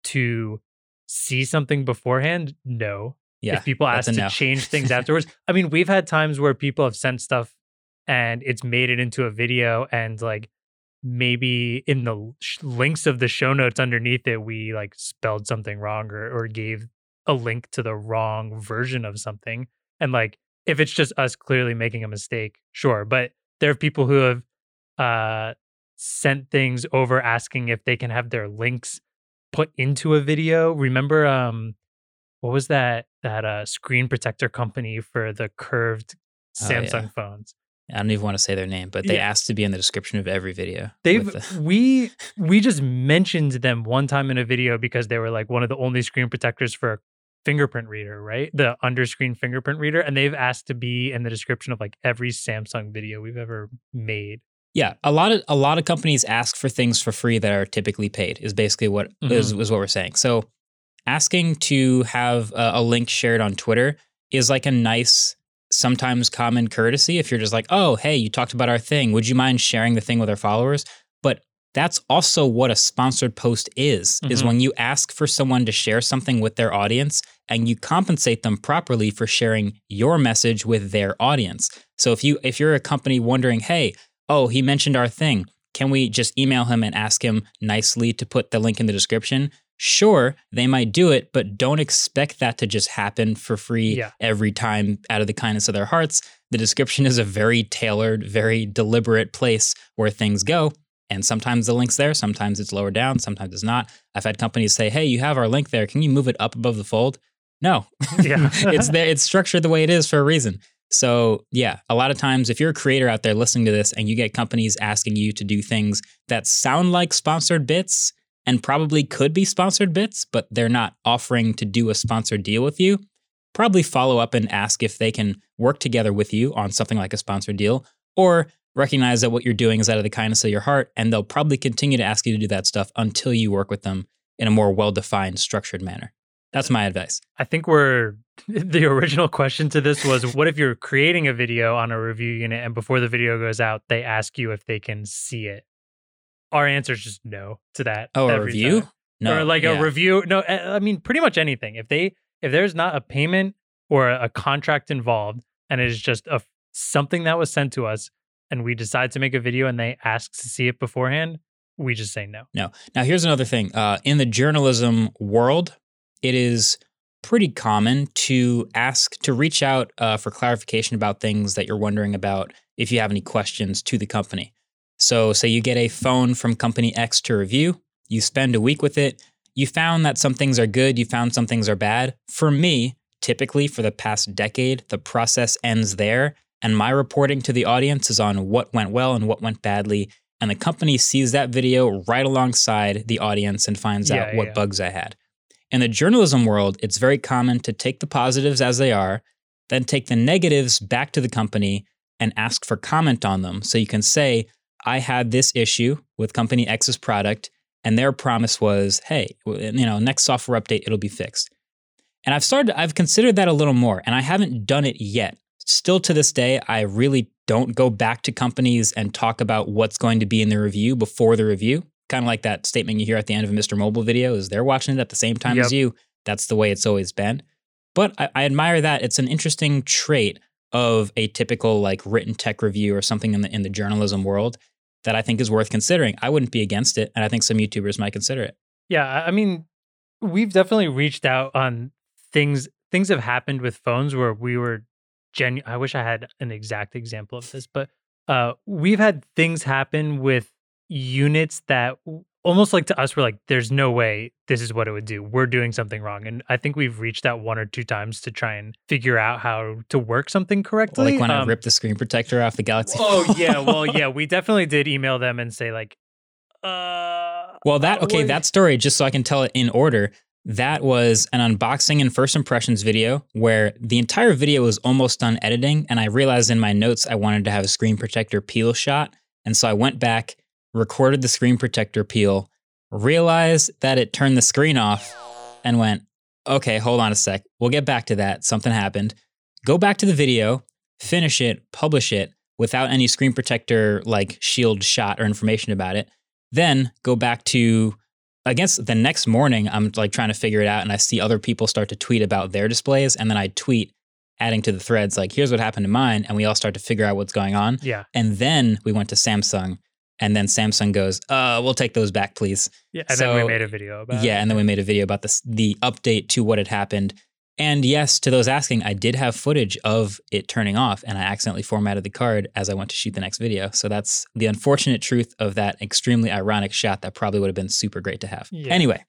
to see something beforehand, no. Yeah, if people ask that's a to no. change things afterwards, I mean, we've had times where people have sent stuff and it's made it into a video, and like maybe in the sh- links of the show notes underneath it, we like spelled something wrong or, or gave a link to the wrong version of something. And like, if it's just us clearly making a mistake, sure. But there are people who have uh, sent things over asking if they can have their links put into a video. Remember, um, what was that that uh, screen protector company for the curved Oh, Samsung yeah. phones? I don't even want to say their name, but they Yeah. asked to be in the description of every video. They've with the- we we just mentioned them one time in a video because they were like one of the only screen protectors for a fingerprint reader, right? The under-screen fingerprint reader, and they've asked to be in the description of like every Samsung video we've ever made. Yeah, a lot of a lot of companies ask for things for free that are typically paid. Is basically what Mhm. is, is what we're saying. So asking to have a, a link shared on Twitter is like a nice, sometimes common courtesy. If you're just like, oh, hey, you talked about our thing. Would you mind sharing the thing with our followers? But that's also what a sponsored post is, is Mhm. when you ask for someone to share something with their audience and you compensate them properly for sharing your message with their audience. So if you if you're a company wondering, hey, oh, he mentioned our thing, can we just email him and ask him nicely to put the link in the description? Sure, they might do it, but don't expect that to just happen for free Yeah. every time out of the kindness of their hearts. The description is a very tailored, very deliberate place where things go. And sometimes the link's there, sometimes it's lower down, sometimes it's not. I've had companies say, hey, you have our link there. Can you move it up above the fold? No. Yeah. it's there. It's structured the way it is for a reason. So yeah, a lot of times if you're a creator out there listening to this and you get companies asking you to do things that sound like sponsored bits and probably could be sponsored bits, but they're not offering to do a sponsored deal with you, probably follow up and ask if they can work together with you on something like a sponsored deal, or recognize that what you're doing is out of the kindness of your heart, and they'll probably continue to ask you to do that stuff until you work with them in a more well-defined, structured manner. That's my advice. I think we're the original question to this was, what if you're creating a video on a review unit and before the video goes out, they ask you if they can see it? Our answer is just no to that. Oh, a every review? time. No. Or like yeah. a review. No, I I mean, pretty much anything. If they, if there's not a payment or a contract involved and it is just a something that was sent to us and we decide to make a video and they ask to see it beforehand, we just say no. No. Now, here's another thing. Uh, in the journalism world, it is pretty common to ask, to reach out uh, for clarification about things that you're wondering about if you have any questions to the company. So say you get a phone from company X to review, you spend a week with it, you found that some things are good, you found some things are bad. For me, typically for the past decade, the process ends there, and my reporting to the audience is on what went well and what went badly, and the company sees that video right alongside the audience and finds Yeah, out what yeah. bugs I had. In the journalism world, it's very common to take the positives as they are, then take the negatives back to the company and ask for comment on them. So you can say, I had this issue with company X's product, and their promise was, hey, you know, next software update, it'll be fixed. And I've started, I've considered that a little more, and I haven't done it yet. Still to this day, I really don't go back to companies and talk about what's going to be in the review before the review. Kind of like that statement you hear at the end of a Mister Mobile video is they're watching it at the same time Yep. as you. That's the way it's always been. But I, I admire that. It's an interesting trait of a typical like written tech review or something in the in the journalism world that I think is worth considering. I wouldn't be against it, and I think some YouTubers might consider it. Yeah, I I mean, we've definitely reached out on things. Things have happened with phones where we were genu- I wish I had an exact example of this, but uh, we've had things happen with units that w- almost like to us, we're like, there's no way this is what it would do. We're doing something wrong. And I think we've reached out one or two times to try and figure out how to work something correctly. Like when I Um, ripped the screen protector off the Galaxy. Oh, yeah. Well, yeah, we definitely did email them and say, like, uh, Well, that, okay, what- that story, just so I can tell it in order, that was an unboxing and first impressions video where the entire video was almost done editing. And I realized in my notes I wanted to have a screen protector peel shot. And so I went back, recorded the screen protector peel, realized that it turned the screen off, and went, okay, hold on a sec. We'll get back to that. Something happened. Go back to the video, finish it, publish it without any screen protector like shield shot or information about it. Then go back to, I guess the next morning, I'm like trying to figure it out and I see other people start to tweet about their displays. And then I tweet adding to the threads, like, here's what happened to mine. And we all start to figure out what's going on. Yeah. And then we went to Samsung. And then Samsung goes, uh, we'll take those back, please. Yeah. And so, then we made a video about yeah, it. and then we made a video about this, the update to what had happened. And yes, to those asking, I did have footage of it turning off, and I accidentally formatted the card as I went to shoot the next video. So that's the unfortunate truth of that extremely ironic shot that probably would have been super great to have. Yeah. Anyway,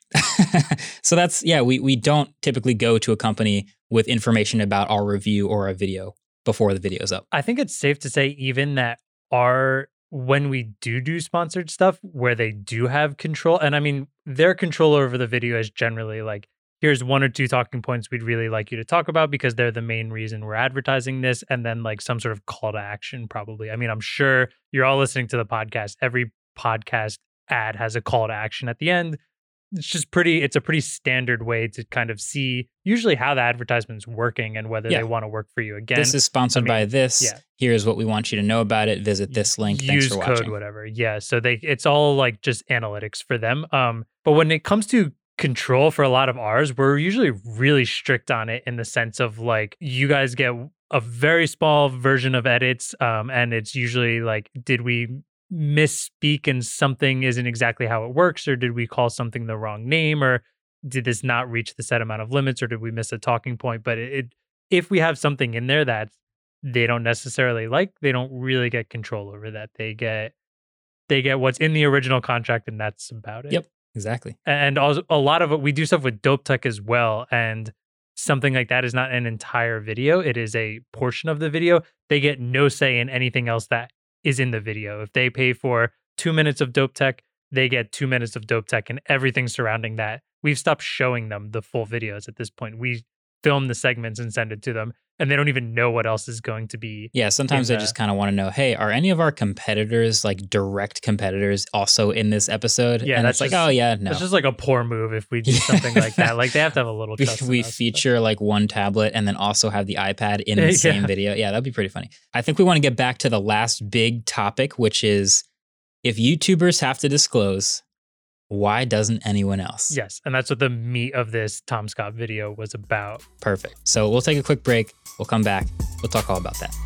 so that's, yeah, we, we don't typically go to a company with information about our review or a video before the video's up. I think it's safe to say even that our, when we do do sponsored stuff where they do have control, and I mean, their control over the video is generally like, here's one or two talking points we'd really like you to talk about because they're the main reason we're advertising this. And then like some sort of call to action, probably. I mean, I'm sure you're all listening to the podcast. Every podcast ad has a call to action at the end. It's just pretty, it's a pretty standard way to kind of see usually how the advertisement's working and whether Yeah. they want to work for you again. This is sponsored I mean, by this. yeah. Here's what we want you to know about it. Visit this link. Thanks Use for code, watching. whatever. Yeah. So they, it's all like just analytics for them. Um, but when it comes to control for a lot of ours, we're usually really strict on it in the sense of like, you guys get a very small version of edits. Um, and it's usually like, did we misspeak and something isn't exactly how it works? Or did we call something the wrong name? Or did this not reach the set amount of limits? Or did we miss a talking point? But it, it if we have something in there that they don't necessarily like, they don't really get control over that. They get, they get what's in the original contract and that's about it. Yep. Exactly. And also a lot of it, we do stuff with Dope Tech as well. And something like that is not an entire video. It is a portion of the video. They get no say in anything else that is in the video. If they pay for two minutes of Dope Tech, they get two minutes of Dope Tech and everything surrounding that. We've stopped showing them the full videos at this point. We film the segments and send it to them, and they don't even know what else is going to be. Yeah, sometimes in I the- just kind of want to know, hey, are any of our competitors, like direct competitors, also in this episode? Yeah, and that's it's like, just- oh yeah, no. It's just like a poor move if we do something like that. Like they have to have a little we, trust in we us, but- feature like one tablet and then also have the iPad in the Yeah. same video. Yeah, that'd be pretty funny. I think we want to get back to the last big topic, which is if YouTubers have to disclose, why doesn't anyone else? Yes, and that's what the meat of this Tom Scott video was about. Perfect. So we'll take a quick break. We'll come back. We'll talk all about that.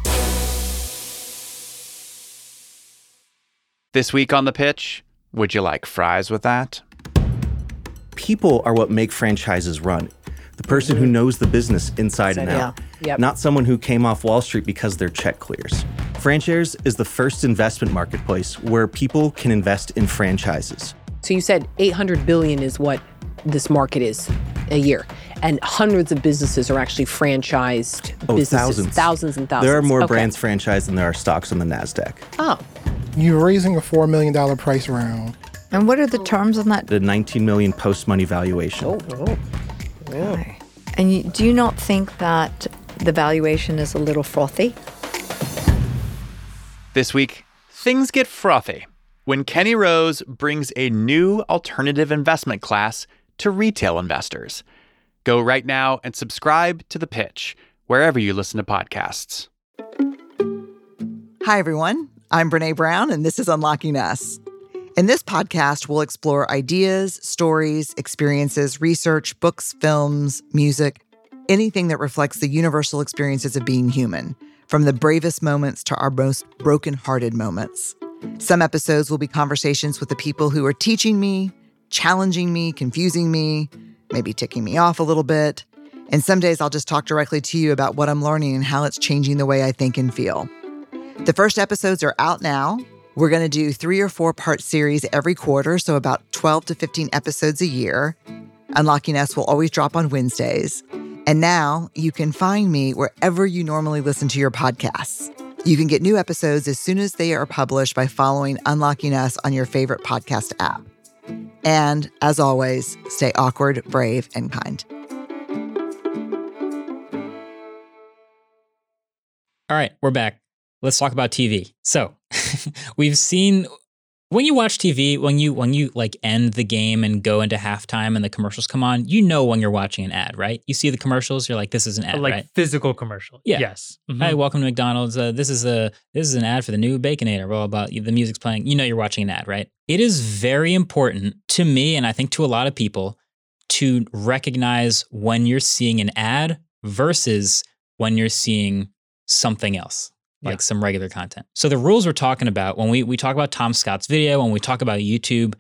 This week on The Pitch, would you like fries with that? People are what make franchises run. The person who knows the business inside and out. Yep. Not someone who came off Wall Street because their check clears. Franshares is the first investment marketplace where people can invest in franchises. So you said eight hundred billion is what this market is a year. And hundreds of businesses are actually franchised Oh, businesses. thousands. Thousands and thousands. There are more Okay. brands franchised than there are stocks on the NASDAQ. Oh, You're raising a four million dollars price round. And what are the terms on that? The nineteen million post-money valuation. oh, oh. Okay. And you, do you not think that the valuation is a little frothy? This week, things get frothy when Kenny Rose brings a new alternative investment class to retail investors. Go right now and subscribe to The Pitch, wherever you listen to podcasts. Hi, everyone. I'm Brene Brown, and this is Unlocking Us. In this podcast, we'll explore ideas, stories, experiences, research, books, films, music, anything that reflects the universal experiences of being human, from the bravest moments to our most broken-hearted moments. Some episodes will be conversations with the people who are teaching me, challenging me, confusing me, maybe ticking me off a little bit. And some days I'll just talk directly to you about what I'm learning and how it's changing the way I think and feel. The first episodes are out now. We're going to do three or four part series every quarter, so about twelve to fifteen episodes a year. Unlocking Us will always drop on Wednesdays. And now you can find me wherever you normally listen to your podcasts. You can get new episodes as soon as they are published by following Unlocking Us on your favorite podcast app. And as always, stay awkward, brave, and kind. All right, we're back. Let's talk about T V. So we've seen, When you watch T V, when you when you like end the game and go into halftime and the commercials come on, you know when you're watching an ad, right? You see the commercials, you're like, this is an ad, like right? physical commercial. Yeah. Yes. Mhm. Hi, welcome to McDonald's. Uh, this is a this is an ad for the new Baconator. Blah blah blah. The music's playing. You know you're watching an ad, right? It is very important to me, and I think to a lot of people, to recognize when you're seeing an ad versus when you're seeing something else, like Yeah. some regular content. So the rules we're talking about when we, we talk about Tom Scott's video, when we talk about YouTube,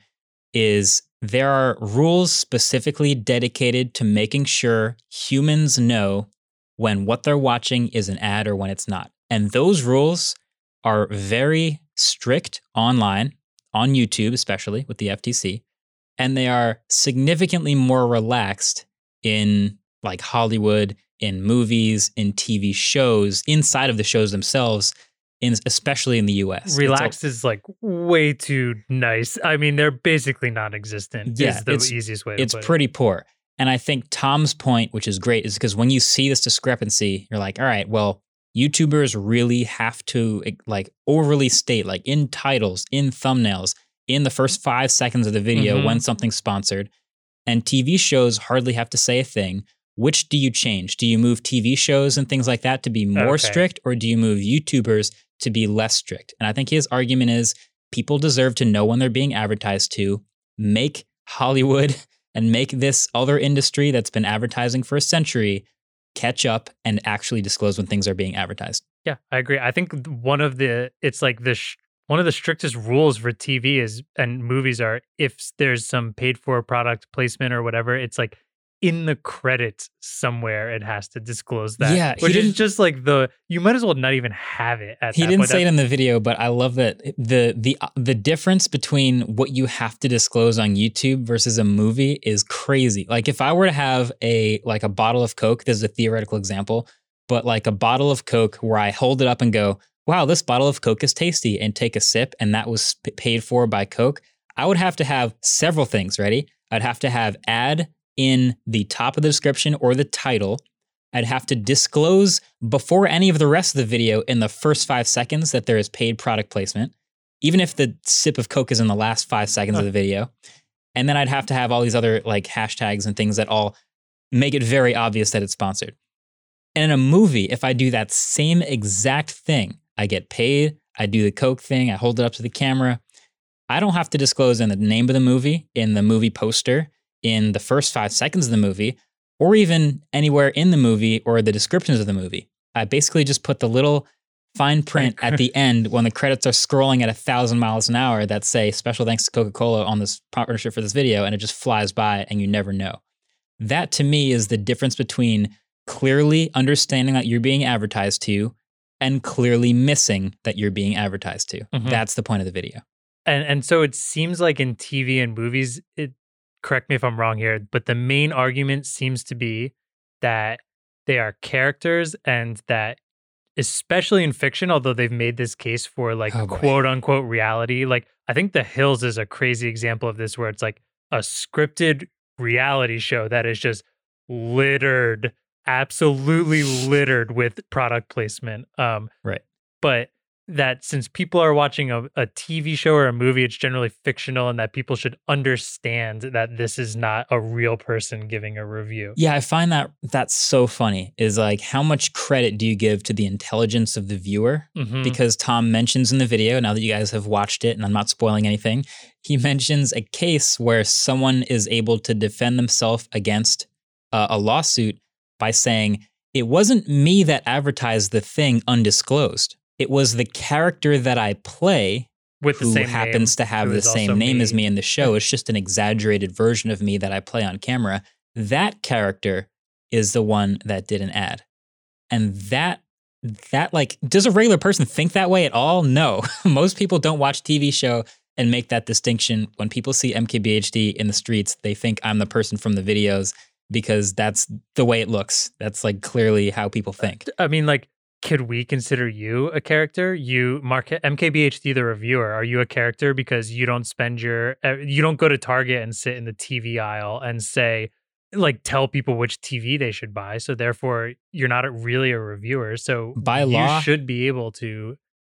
is there are rules specifically dedicated to making sure humans know when what they're watching is an ad or when it's not. And those rules are very strict online, on YouTube especially, with the F T C. And they are significantly more relaxed in like Hollywood, in movies, in T V shows, inside of the shows themselves, in, especially in the U S. Relaxed It's is like way too nice. I mean, they're basically non-existent. Yeah, is the it's- easiest way to It's put pretty poor. And I think Tom's point, which is great, is because when you see this discrepancy, you're like, all right, well, YouTubers really have to like overly state, like in titles, in thumbnails, in the first five seconds of the video Mhm. when something's sponsored. And T V shows hardly have to say a thing. Which do you change? Do you move T V shows and things like that to be more Okay. strict, or do you move YouTubers to be less strict? And I think his argument is people deserve to know when they're being advertised to. Make Hollywood and make this other industry that's been advertising for a century catch up and actually disclose when things are being advertised. Yeah, I agree. I think th- one of the it's like the sh- one of the strictest rules for T V is and movies are if s- there's some paid for product placement or whatever, it's like in the credits somewhere it has to disclose that. Yeah, he which is didn't- just like the you might as well not even have it at He that didn't point. say it That's- in the video, but I love that the the the difference between what you have to disclose on YouTube versus a movie is crazy. Like if I were to have a like a bottle of Coke, this is a theoretical example, but like a bottle of Coke where I hold it up and go, "Wow, this bottle of Coke is tasty," and take a sip, and that was p- paid for by Coke, I would have to have several things. Ready? I'd have to have ad in the top of the description or the title. I'd have to disclose before any of the rest of the video in the first five seconds that there is paid product placement, even if the sip of Coke is in the last five seconds of the video. And then I'd have to have all these other like hashtags and things that all make it very obvious that it's sponsored. And in a movie, if I do that same exact thing, I get paid, I do the Coke thing, I hold it up to the camera. I don't have to disclose in the name of the movie, in the movie poster, in the first five seconds of the movie, or even anywhere in the movie or the descriptions of the movie. I basically just put the little fine print at the end when the credits are scrolling at a thousand miles an hour that say special thanks to Coca-Cola on this partnership for this video, and it just flies by and you never know. That to me is the difference between clearly understanding that you're being advertised to and clearly missing that you're being advertised to. Mhm. That's the point of the video. And and so it seems like in T V and movies, it correct me if I'm wrong here, but the main argument seems to be that they are characters and that especially in fiction, although they've made this case for like Oh, boy. quote unquote reality, like I think The Hills is a crazy example of this where it's like a scripted reality show that is just littered, absolutely littered with product placement. Um Right. but that since people are watching a, a T V show or a movie, it's generally fictional and that people should understand that this is not a real person giving a review. Yeah, I find that that's so funny is like how much credit do you give to the intelligence of the viewer? Mhm. Because Tom mentions in the video, now that you guys have watched it and I'm not spoiling anything, he mentions a case where someone is able to defend themselves against uh, a lawsuit by saying, it wasn't me that advertised the thing undisclosed. It was the character that I play With the who same happens name, to have who the is same also name as me. me in the show. It's just an exaggerated version of me that I play on camera. That character is the one that did an ad. And that, that like, does a regular person think that way at all? No. Most people don't watch T V show and make that distinction. When people see M K B H D in the streets, they think I'm the person from the videos because that's the way it looks. That's like clearly how people think. I mean, like, could we consider you a character? You, Mark, M K B H D, the reviewer, are you a character because you don't spend your, uh, you don't go to Target and sit in the T V aisle and say, like, tell people which T V they should buy. So therefore, you're not a- really a reviewer. So By you law- should be able to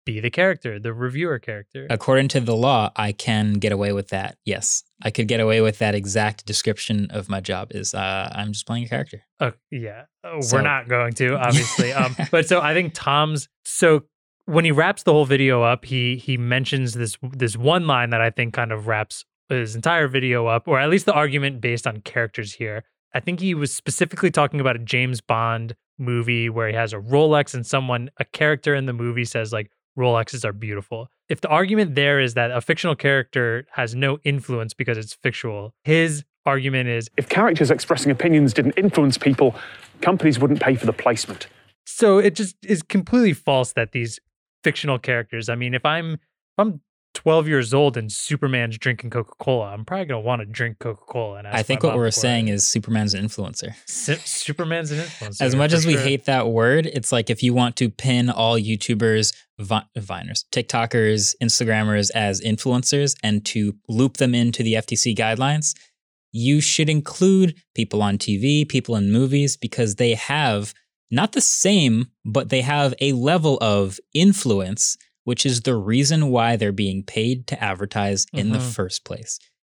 be the character, the reviewer character. According to the law, I can get away with that. Yes, I could get away with that exact description of my job is uh, I'm just playing a character. Uh, yeah, uh, So- we're not going to, obviously. um, but so I think Tom's, so when he wraps the whole video up, he he mentions this this one line that I think kind of wraps his entire video up, or at least the argument based on characters here. I think he was specifically talking about a James Bond movie where he has a Rolex and someone, a character in the movie says like, Rolexes are beautiful. If the argument there is that a fictional character has no influence because it's fictional, his argument is If characters expressing opinions didn't influence people, companies wouldn't pay for the placement. so it just is completely false that these fictional characters, I mean, if I'm if I'm twelve years old and Superman's drinking Coca-Cola, I'm probably going to want to drink Coca-Cola. And ask I think my what mom we're for saying it. is Superman's an influencer. Su- Superman's an influencer. As much for as we sure. hate that word, it's like if you want to pin all YouTubers, vi- Viners, TikTokers, Instagrammers as influencers and to loop them into the F T C guidelines, you should include people on T V, people in movies, because they have not the same, but they have a level of influence, which is the reason why they're being paid to advertise in the Mhm. first place.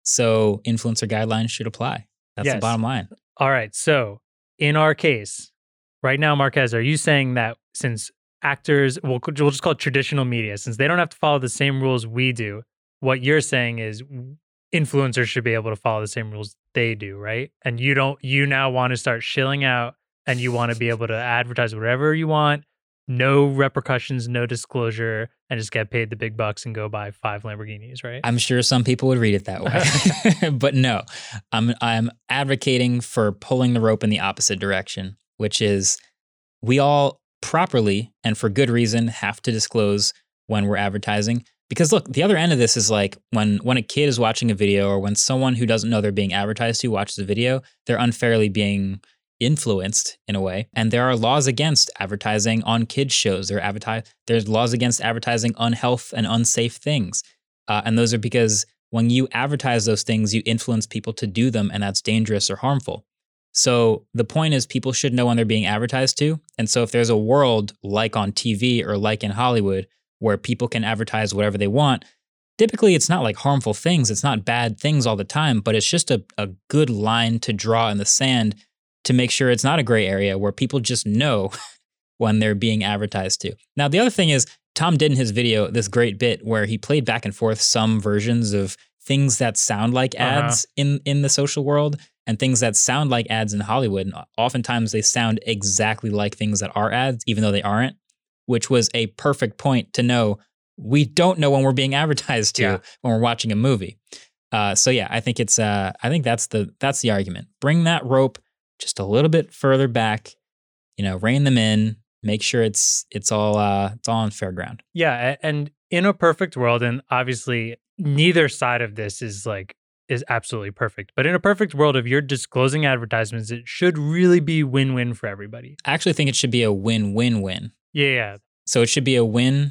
So influencer guidelines should apply. That's the Yes. bottom line. All right. So in our case, right now, Marquez, are you saying that since actors, we'll, we'll just call it traditional media, since they don't have to follow the same rules we do, what you're saying is influencers should be able to follow the same rules they do, right? And you don't, you now want to start shilling out and you want to be able to advertise whatever you want, no repercussions, no disclosure, and just get paid the big bucks and go buy five Lamborghinis, right? I'm sure some people would read it that way, but no, I'm I'm advocating for pulling the rope in the opposite direction, which is we all properly and for good reason have to disclose when we're advertising. Because look, the other end of this is like when when a kid is watching a video or when someone who doesn't know they're being advertised to watches a video, they're unfairly being influenced in a way. And there are laws against advertising on kids shows. There are advertise there's laws against advertising unhealth and unsafe things. Uh, and those are because when you advertise those things, you influence people to do them, and that's dangerous or harmful. So the point is people should know when they're being advertised to. And so if there's a world like on T V or like in Hollywood where people can advertise whatever they want, typically it's not like harmful things. It's not bad things all the time, but it's just a, a good line to draw in the sand to make sure it's not a gray area where people just know when they're being advertised to. Now, the other thing is Tom did in his video this great bit where he played back and forth some versions of things that sound like ads uh-huh. in, in the social world and things that sound like ads in Hollywood. And oftentimes they sound exactly like things that are ads, even though they aren't, which was a perfect point to know we don't know when we're being advertised to yeah. when we're watching a movie. Uh, so yeah, I think it's uh, I think that's the that's the argument. Bring that rope just a little bit further back, you know, rein them in, make sure it's it's all uh, it's all on fair ground. Yeah, and in a perfect world, and obviously neither side of this is like is absolutely perfect, but in a perfect world, if you're disclosing advertisements, it should really be win-win for everybody. I actually think it should be a win-win-win. Yeah, yeah. So it should be a win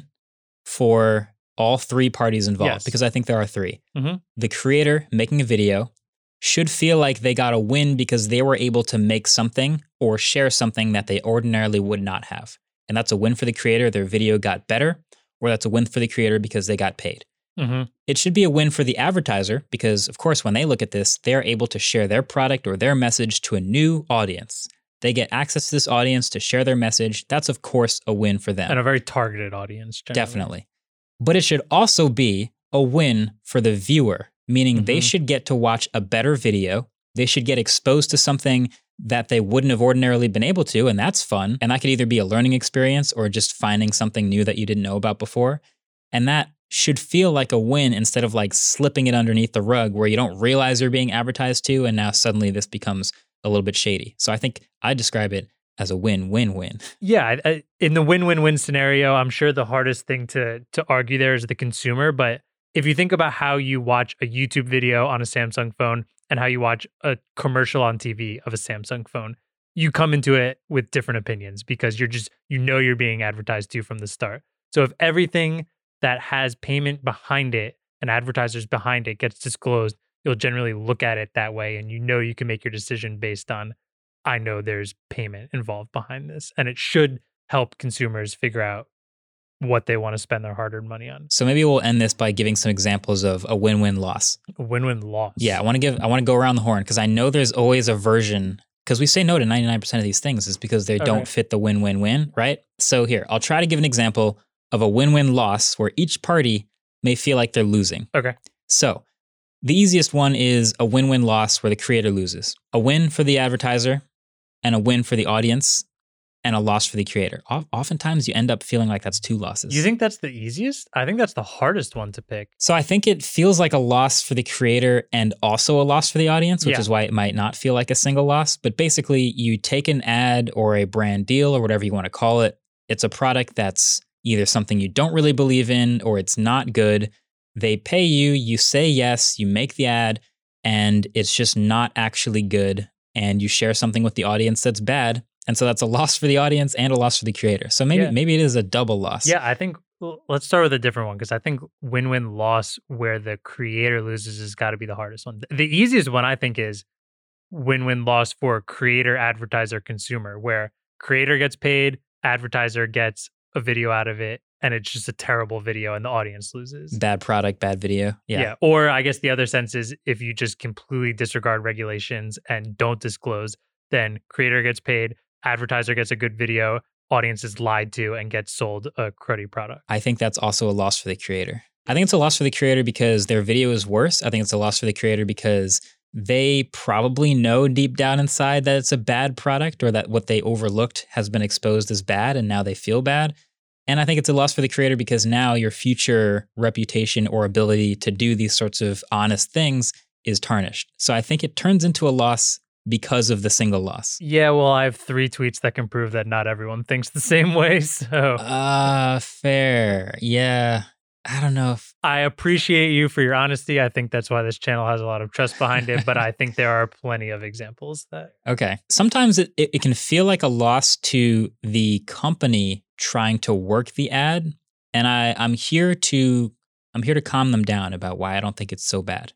for all three parties involved, yes. because I think there are three. Mm-hmm. The creator making a video should feel like they got a win because they were able to make something or share something that they ordinarily would not have. And that's a win for the creator, their video got better, or that's a win for the creator because they got paid. Mm-hmm. It should be a win for the advertiser because, of course, when they look at this, they're able to share their product or their message to a new audience. They get access to this audience to share their message. That's, of course, a win for them. And a very targeted audience. Generally. Definitely. But it should also be a win for the viewer, meaning mm-hmm. they should get to watch a better video. They should get exposed to something that they wouldn't have ordinarily been able to, and that's fun. And that could either be a learning experience or just finding something new that you didn't know about before. And that should feel like a win instead of like slipping it underneath the rug where you don't realize you're being advertised to, and now suddenly this becomes a little bit shady. So I think I describe it as a win-win-win. Yeah, I, in the win-win-win scenario, I'm sure the hardest thing to to argue there is the consumer. But if you think about how you watch a YouTube video on a Samsung phone and how you watch a commercial on T V of a Samsung phone, you come into it with different opinions because you're just, you know, you're being advertised to from the start. So if everything that has payment behind it and advertisers behind it gets disclosed, you'll generally look at it that way, and you know you can make your decision based on, I know there's payment involved behind this, and it should help consumers figure out what they want to spend their hard-earned money on. So maybe we'll end this by giving some examples of a win-win loss. A win-win loss. Yeah, I want to give I want to go around the horn because I know there's always a version, because we say no to ninety-nine percent of these things is because they Okay. don't fit the win-win-win, right? So here, I'll try to give an example of a win-win loss where each party may feel like they're losing. Okay. So the easiest one is a win-win loss where the creator loses. A win for the advertiser and a win for the audience and a loss for the creator. O- Oftentimes you end up feeling like that's two losses. You think that's the easiest? I think that's the hardest one to pick. So I think it feels like a loss for the creator and also a loss for the audience, which Yeah. is why it might not feel like a single loss. But basically, you take an ad or a brand deal or whatever you want to call it. It's a product that's either something you don't really believe in or it's not good. They pay you, you say yes, you make the ad, and it's just not actually good. And you share something with the audience that's bad. And so that's a loss for the audience and a loss for the creator. So maybe Yeah. maybe it is a double loss. Yeah, I think well, let's start with a different one because I think win-win loss where the creator loses has got to be the hardest one. The easiest one I think is win-win loss for creator, advertiser, consumer, where creator gets paid, advertiser gets a video out of it, and it's just a terrible video and the audience loses. Bad product, bad video. Yeah. Or I guess the other sense is if you just completely disregard regulations and don't disclose, then creator gets paid, advertiser gets a good video, audience is lied to and gets sold a cruddy product. I think that's also a loss for the creator. I think it's a loss for the creator because their video is worse. I think it's a loss for the creator because they probably know deep down inside that it's a bad product or that what they overlooked has been exposed as bad and now they feel bad. And I think it's a loss for the creator because now your future reputation or ability to do these sorts of honest things is tarnished. So I think it turns into a loss because of the single loss. Yeah, well, I have three tweets that can prove that not everyone thinks the same way. So, uh, fair. Yeah. I don't know if I appreciate you for your honesty. I think that's why this channel has a lot of trust behind it, but I think there are plenty of examples that. Okay. Sometimes it, it, it can feel like a loss to the company trying to work the ad. And I, I'm here to I'm here to calm them down about why I don't think it's so bad.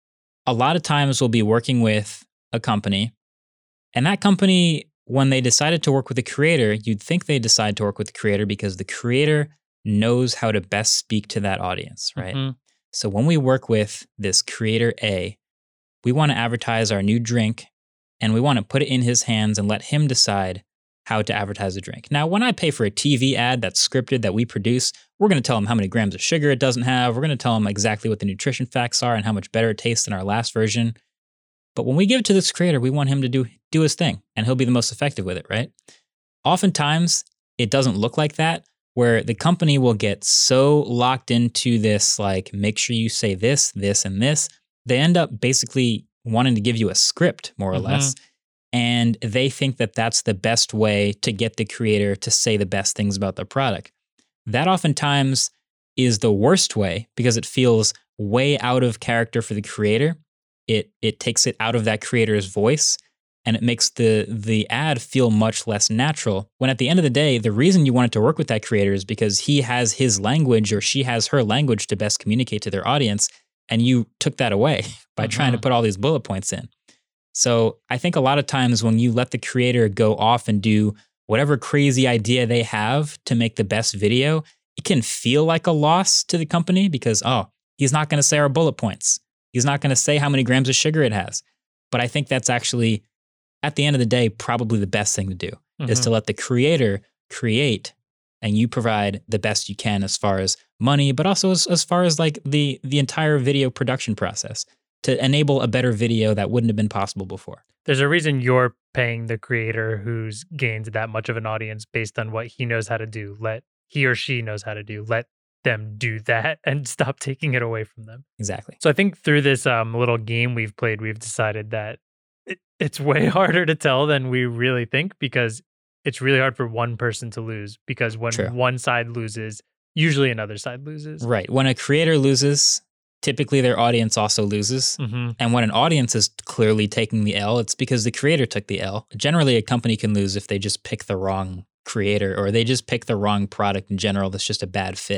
A lot of times we'll be working with a company, and that company, when they decided to work with the creator, you'd think they decide to work with the creator because the creator knows how to best speak to that audience, right? Mhm. So when we work with this creator A, we want to advertise our new drink and we want to put it in his hands and let him decide how to advertise the drink. Now, when I pay for a T V ad that's scripted that we produce, we're going to tell him how many grams of sugar it doesn't have. We're going to tell him exactly what the nutrition facts are and how much better it tastes than our last version. But when we give it to this creator, we want him to do, do his thing and he'll be the most effective with it, right? Oftentimes, it doesn't look like that, where the company will get so locked into this, like, make sure you say this, this, and this. They end up basically wanting to give you a script, more or Mhm. less. And they think that that's the best way to get the creator to say the best things about their product. That oftentimes is the worst way because it feels way out of character for the creator. It it takes it out of that creator's voice and it makes the the ad feel much less natural. When at the end of the day, the reason you wanted to work with that creator is because he has his language or she has her language to best communicate to their audience, and you took that away by trying to put all these bullet points in. So I think a lot of times when you let the creator go off and do whatever crazy idea they have to make the best video, it can feel like a loss to the company because, oh, he's not going to say our bullet points. He's not going to say how many grams of sugar it has. But I think that's actually, at the end of the day, probably the best thing to do is Mhm. to let the creator create and you provide the best you can as far as money, but also as, as far as like the the entire video production process to enable a better video that wouldn't have been possible before. There's a reason you're paying the creator who's gained that much of an audience based on what he knows how to do. Let he or she knows how to do. Let them do that and stop taking it away from them. Exactly. So I think through this um, little game we've played, we've decided that it, it's way harder to tell than we really think because it's really hard for one person to lose because when True. one side loses, usually another side loses. Right. When a creator loses, typically their audience also loses. Mhm. And when an audience is clearly taking the L, it's because the creator took the L. Generally, a company can lose if they just pick the wrong creator or they just pick the wrong product in general that's just a bad fit.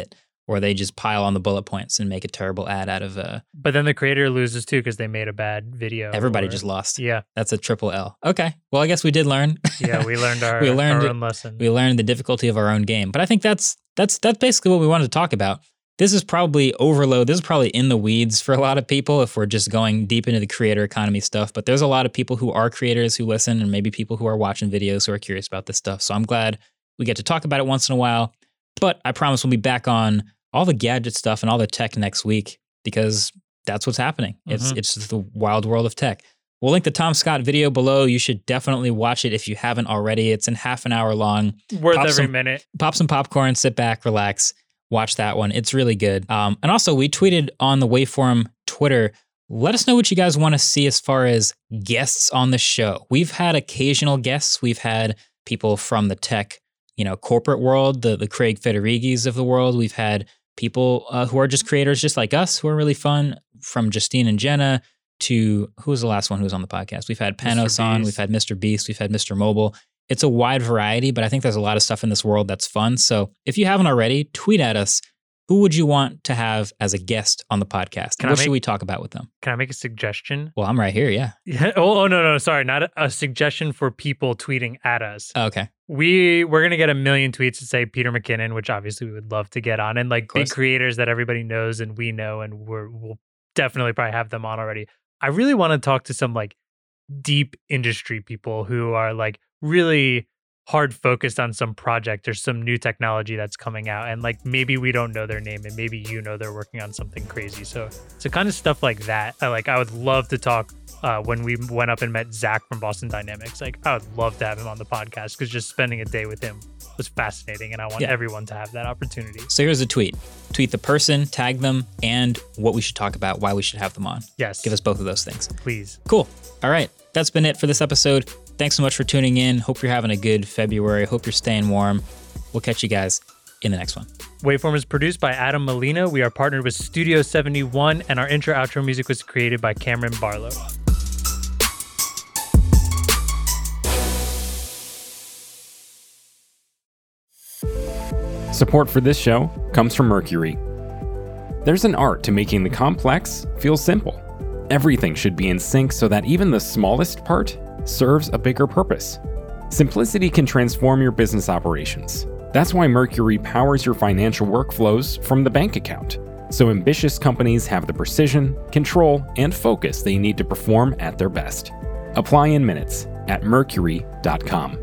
or they just pile on the bullet points and make a terrible ad out of uh But then the creator loses too because they made a bad video. everybody or, just lost. Yeah. That's a triple L. Okay. Well, I guess we did learn. Yeah, we learned our, we learned our own lesson. We learned the difficulty of our own game. But I think that's that's that's basically what we wanted to talk about. This is probably overload. This is probably in the weeds for a lot of people if we're just going deep into the creator economy stuff. But there's a lot of people who are creators who listen, and maybe people who are watching videos who are curious about this stuff. So I'm glad we get to talk about it once in a while. But I promise we'll be back on all the gadget stuff and all the tech next week because that's what's happening. Mm-hmm. It's it's the wild world of tech. We'll link the Tom Scott video below. You should definitely watch it if you haven't already. It's in half an hour long. Worth Pop every some, minute. Pop some popcorn, sit back, relax. Watch that one. It's really good. Um, and also, we tweeted on the Waveform Twitter, let us know what you guys want to see as far as guests on the show. We've had occasional guests. We've had people from the tech, you know, corporate world, the, the Craig Federighi's of the world. We've had people uh, who are just creators just like us who are really fun, from Justine and Jenna to, who was the last one who was on the podcast? We've had Panos on, we've had Mister Beast, we've had Mister Mobile. It's a wide variety, but I think there's a lot of stuff in this world that's fun. So if you haven't already, tweet at us. Who would you want to have as a guest on the podcast? Can what make, should we talk about with them? Can I make a suggestion? Well, I'm right here, yeah. Yeah. Oh, oh no, no, sorry. Not a, a suggestion for people tweeting at us. Oh, okay. We, we're going to get a million tweets to say Peter McKinnon, which obviously we would love to get on. And like big creators that everybody knows and we know, and we're, we'll definitely probably have them on already. I really want to talk to some like deep industry people who are like really hard focused on some project or some new technology that's coming out, and like maybe we don't know their name and maybe you know they're working on something crazy. So so kind of stuff like that. I like I would love to talk uh when we went up and met Zach from Boston Dynamics. Like I would love to have him on the podcast because just spending a day with him was fascinating, and I want yeah. everyone to have that opportunity. So here's a tweet. Tweet the person, tag them, and what we should talk about, why we should have them on. Yes. Give us both of those things. Please. Cool. All right. That's been it for this episode. Thanks so much for tuning in. Hope you're having a good February. Hope you're staying warm. We'll catch you guys in the next one. Waveform is produced by Adam Molina. We are partnered with Studio seventy-one, and our intro outro music was created by Cameron Barlow. Support for this show comes from Mercury. There's an art to making the complex feel simple. Everything should be in sync so that even the smallest part serves a bigger purpose. Simplicity can transform your business operations. That's why Mercury powers your financial workflows from the bank account, so ambitious companies have the precision, control, and focus they need to perform at their best. Apply in minutes at mercury dot com.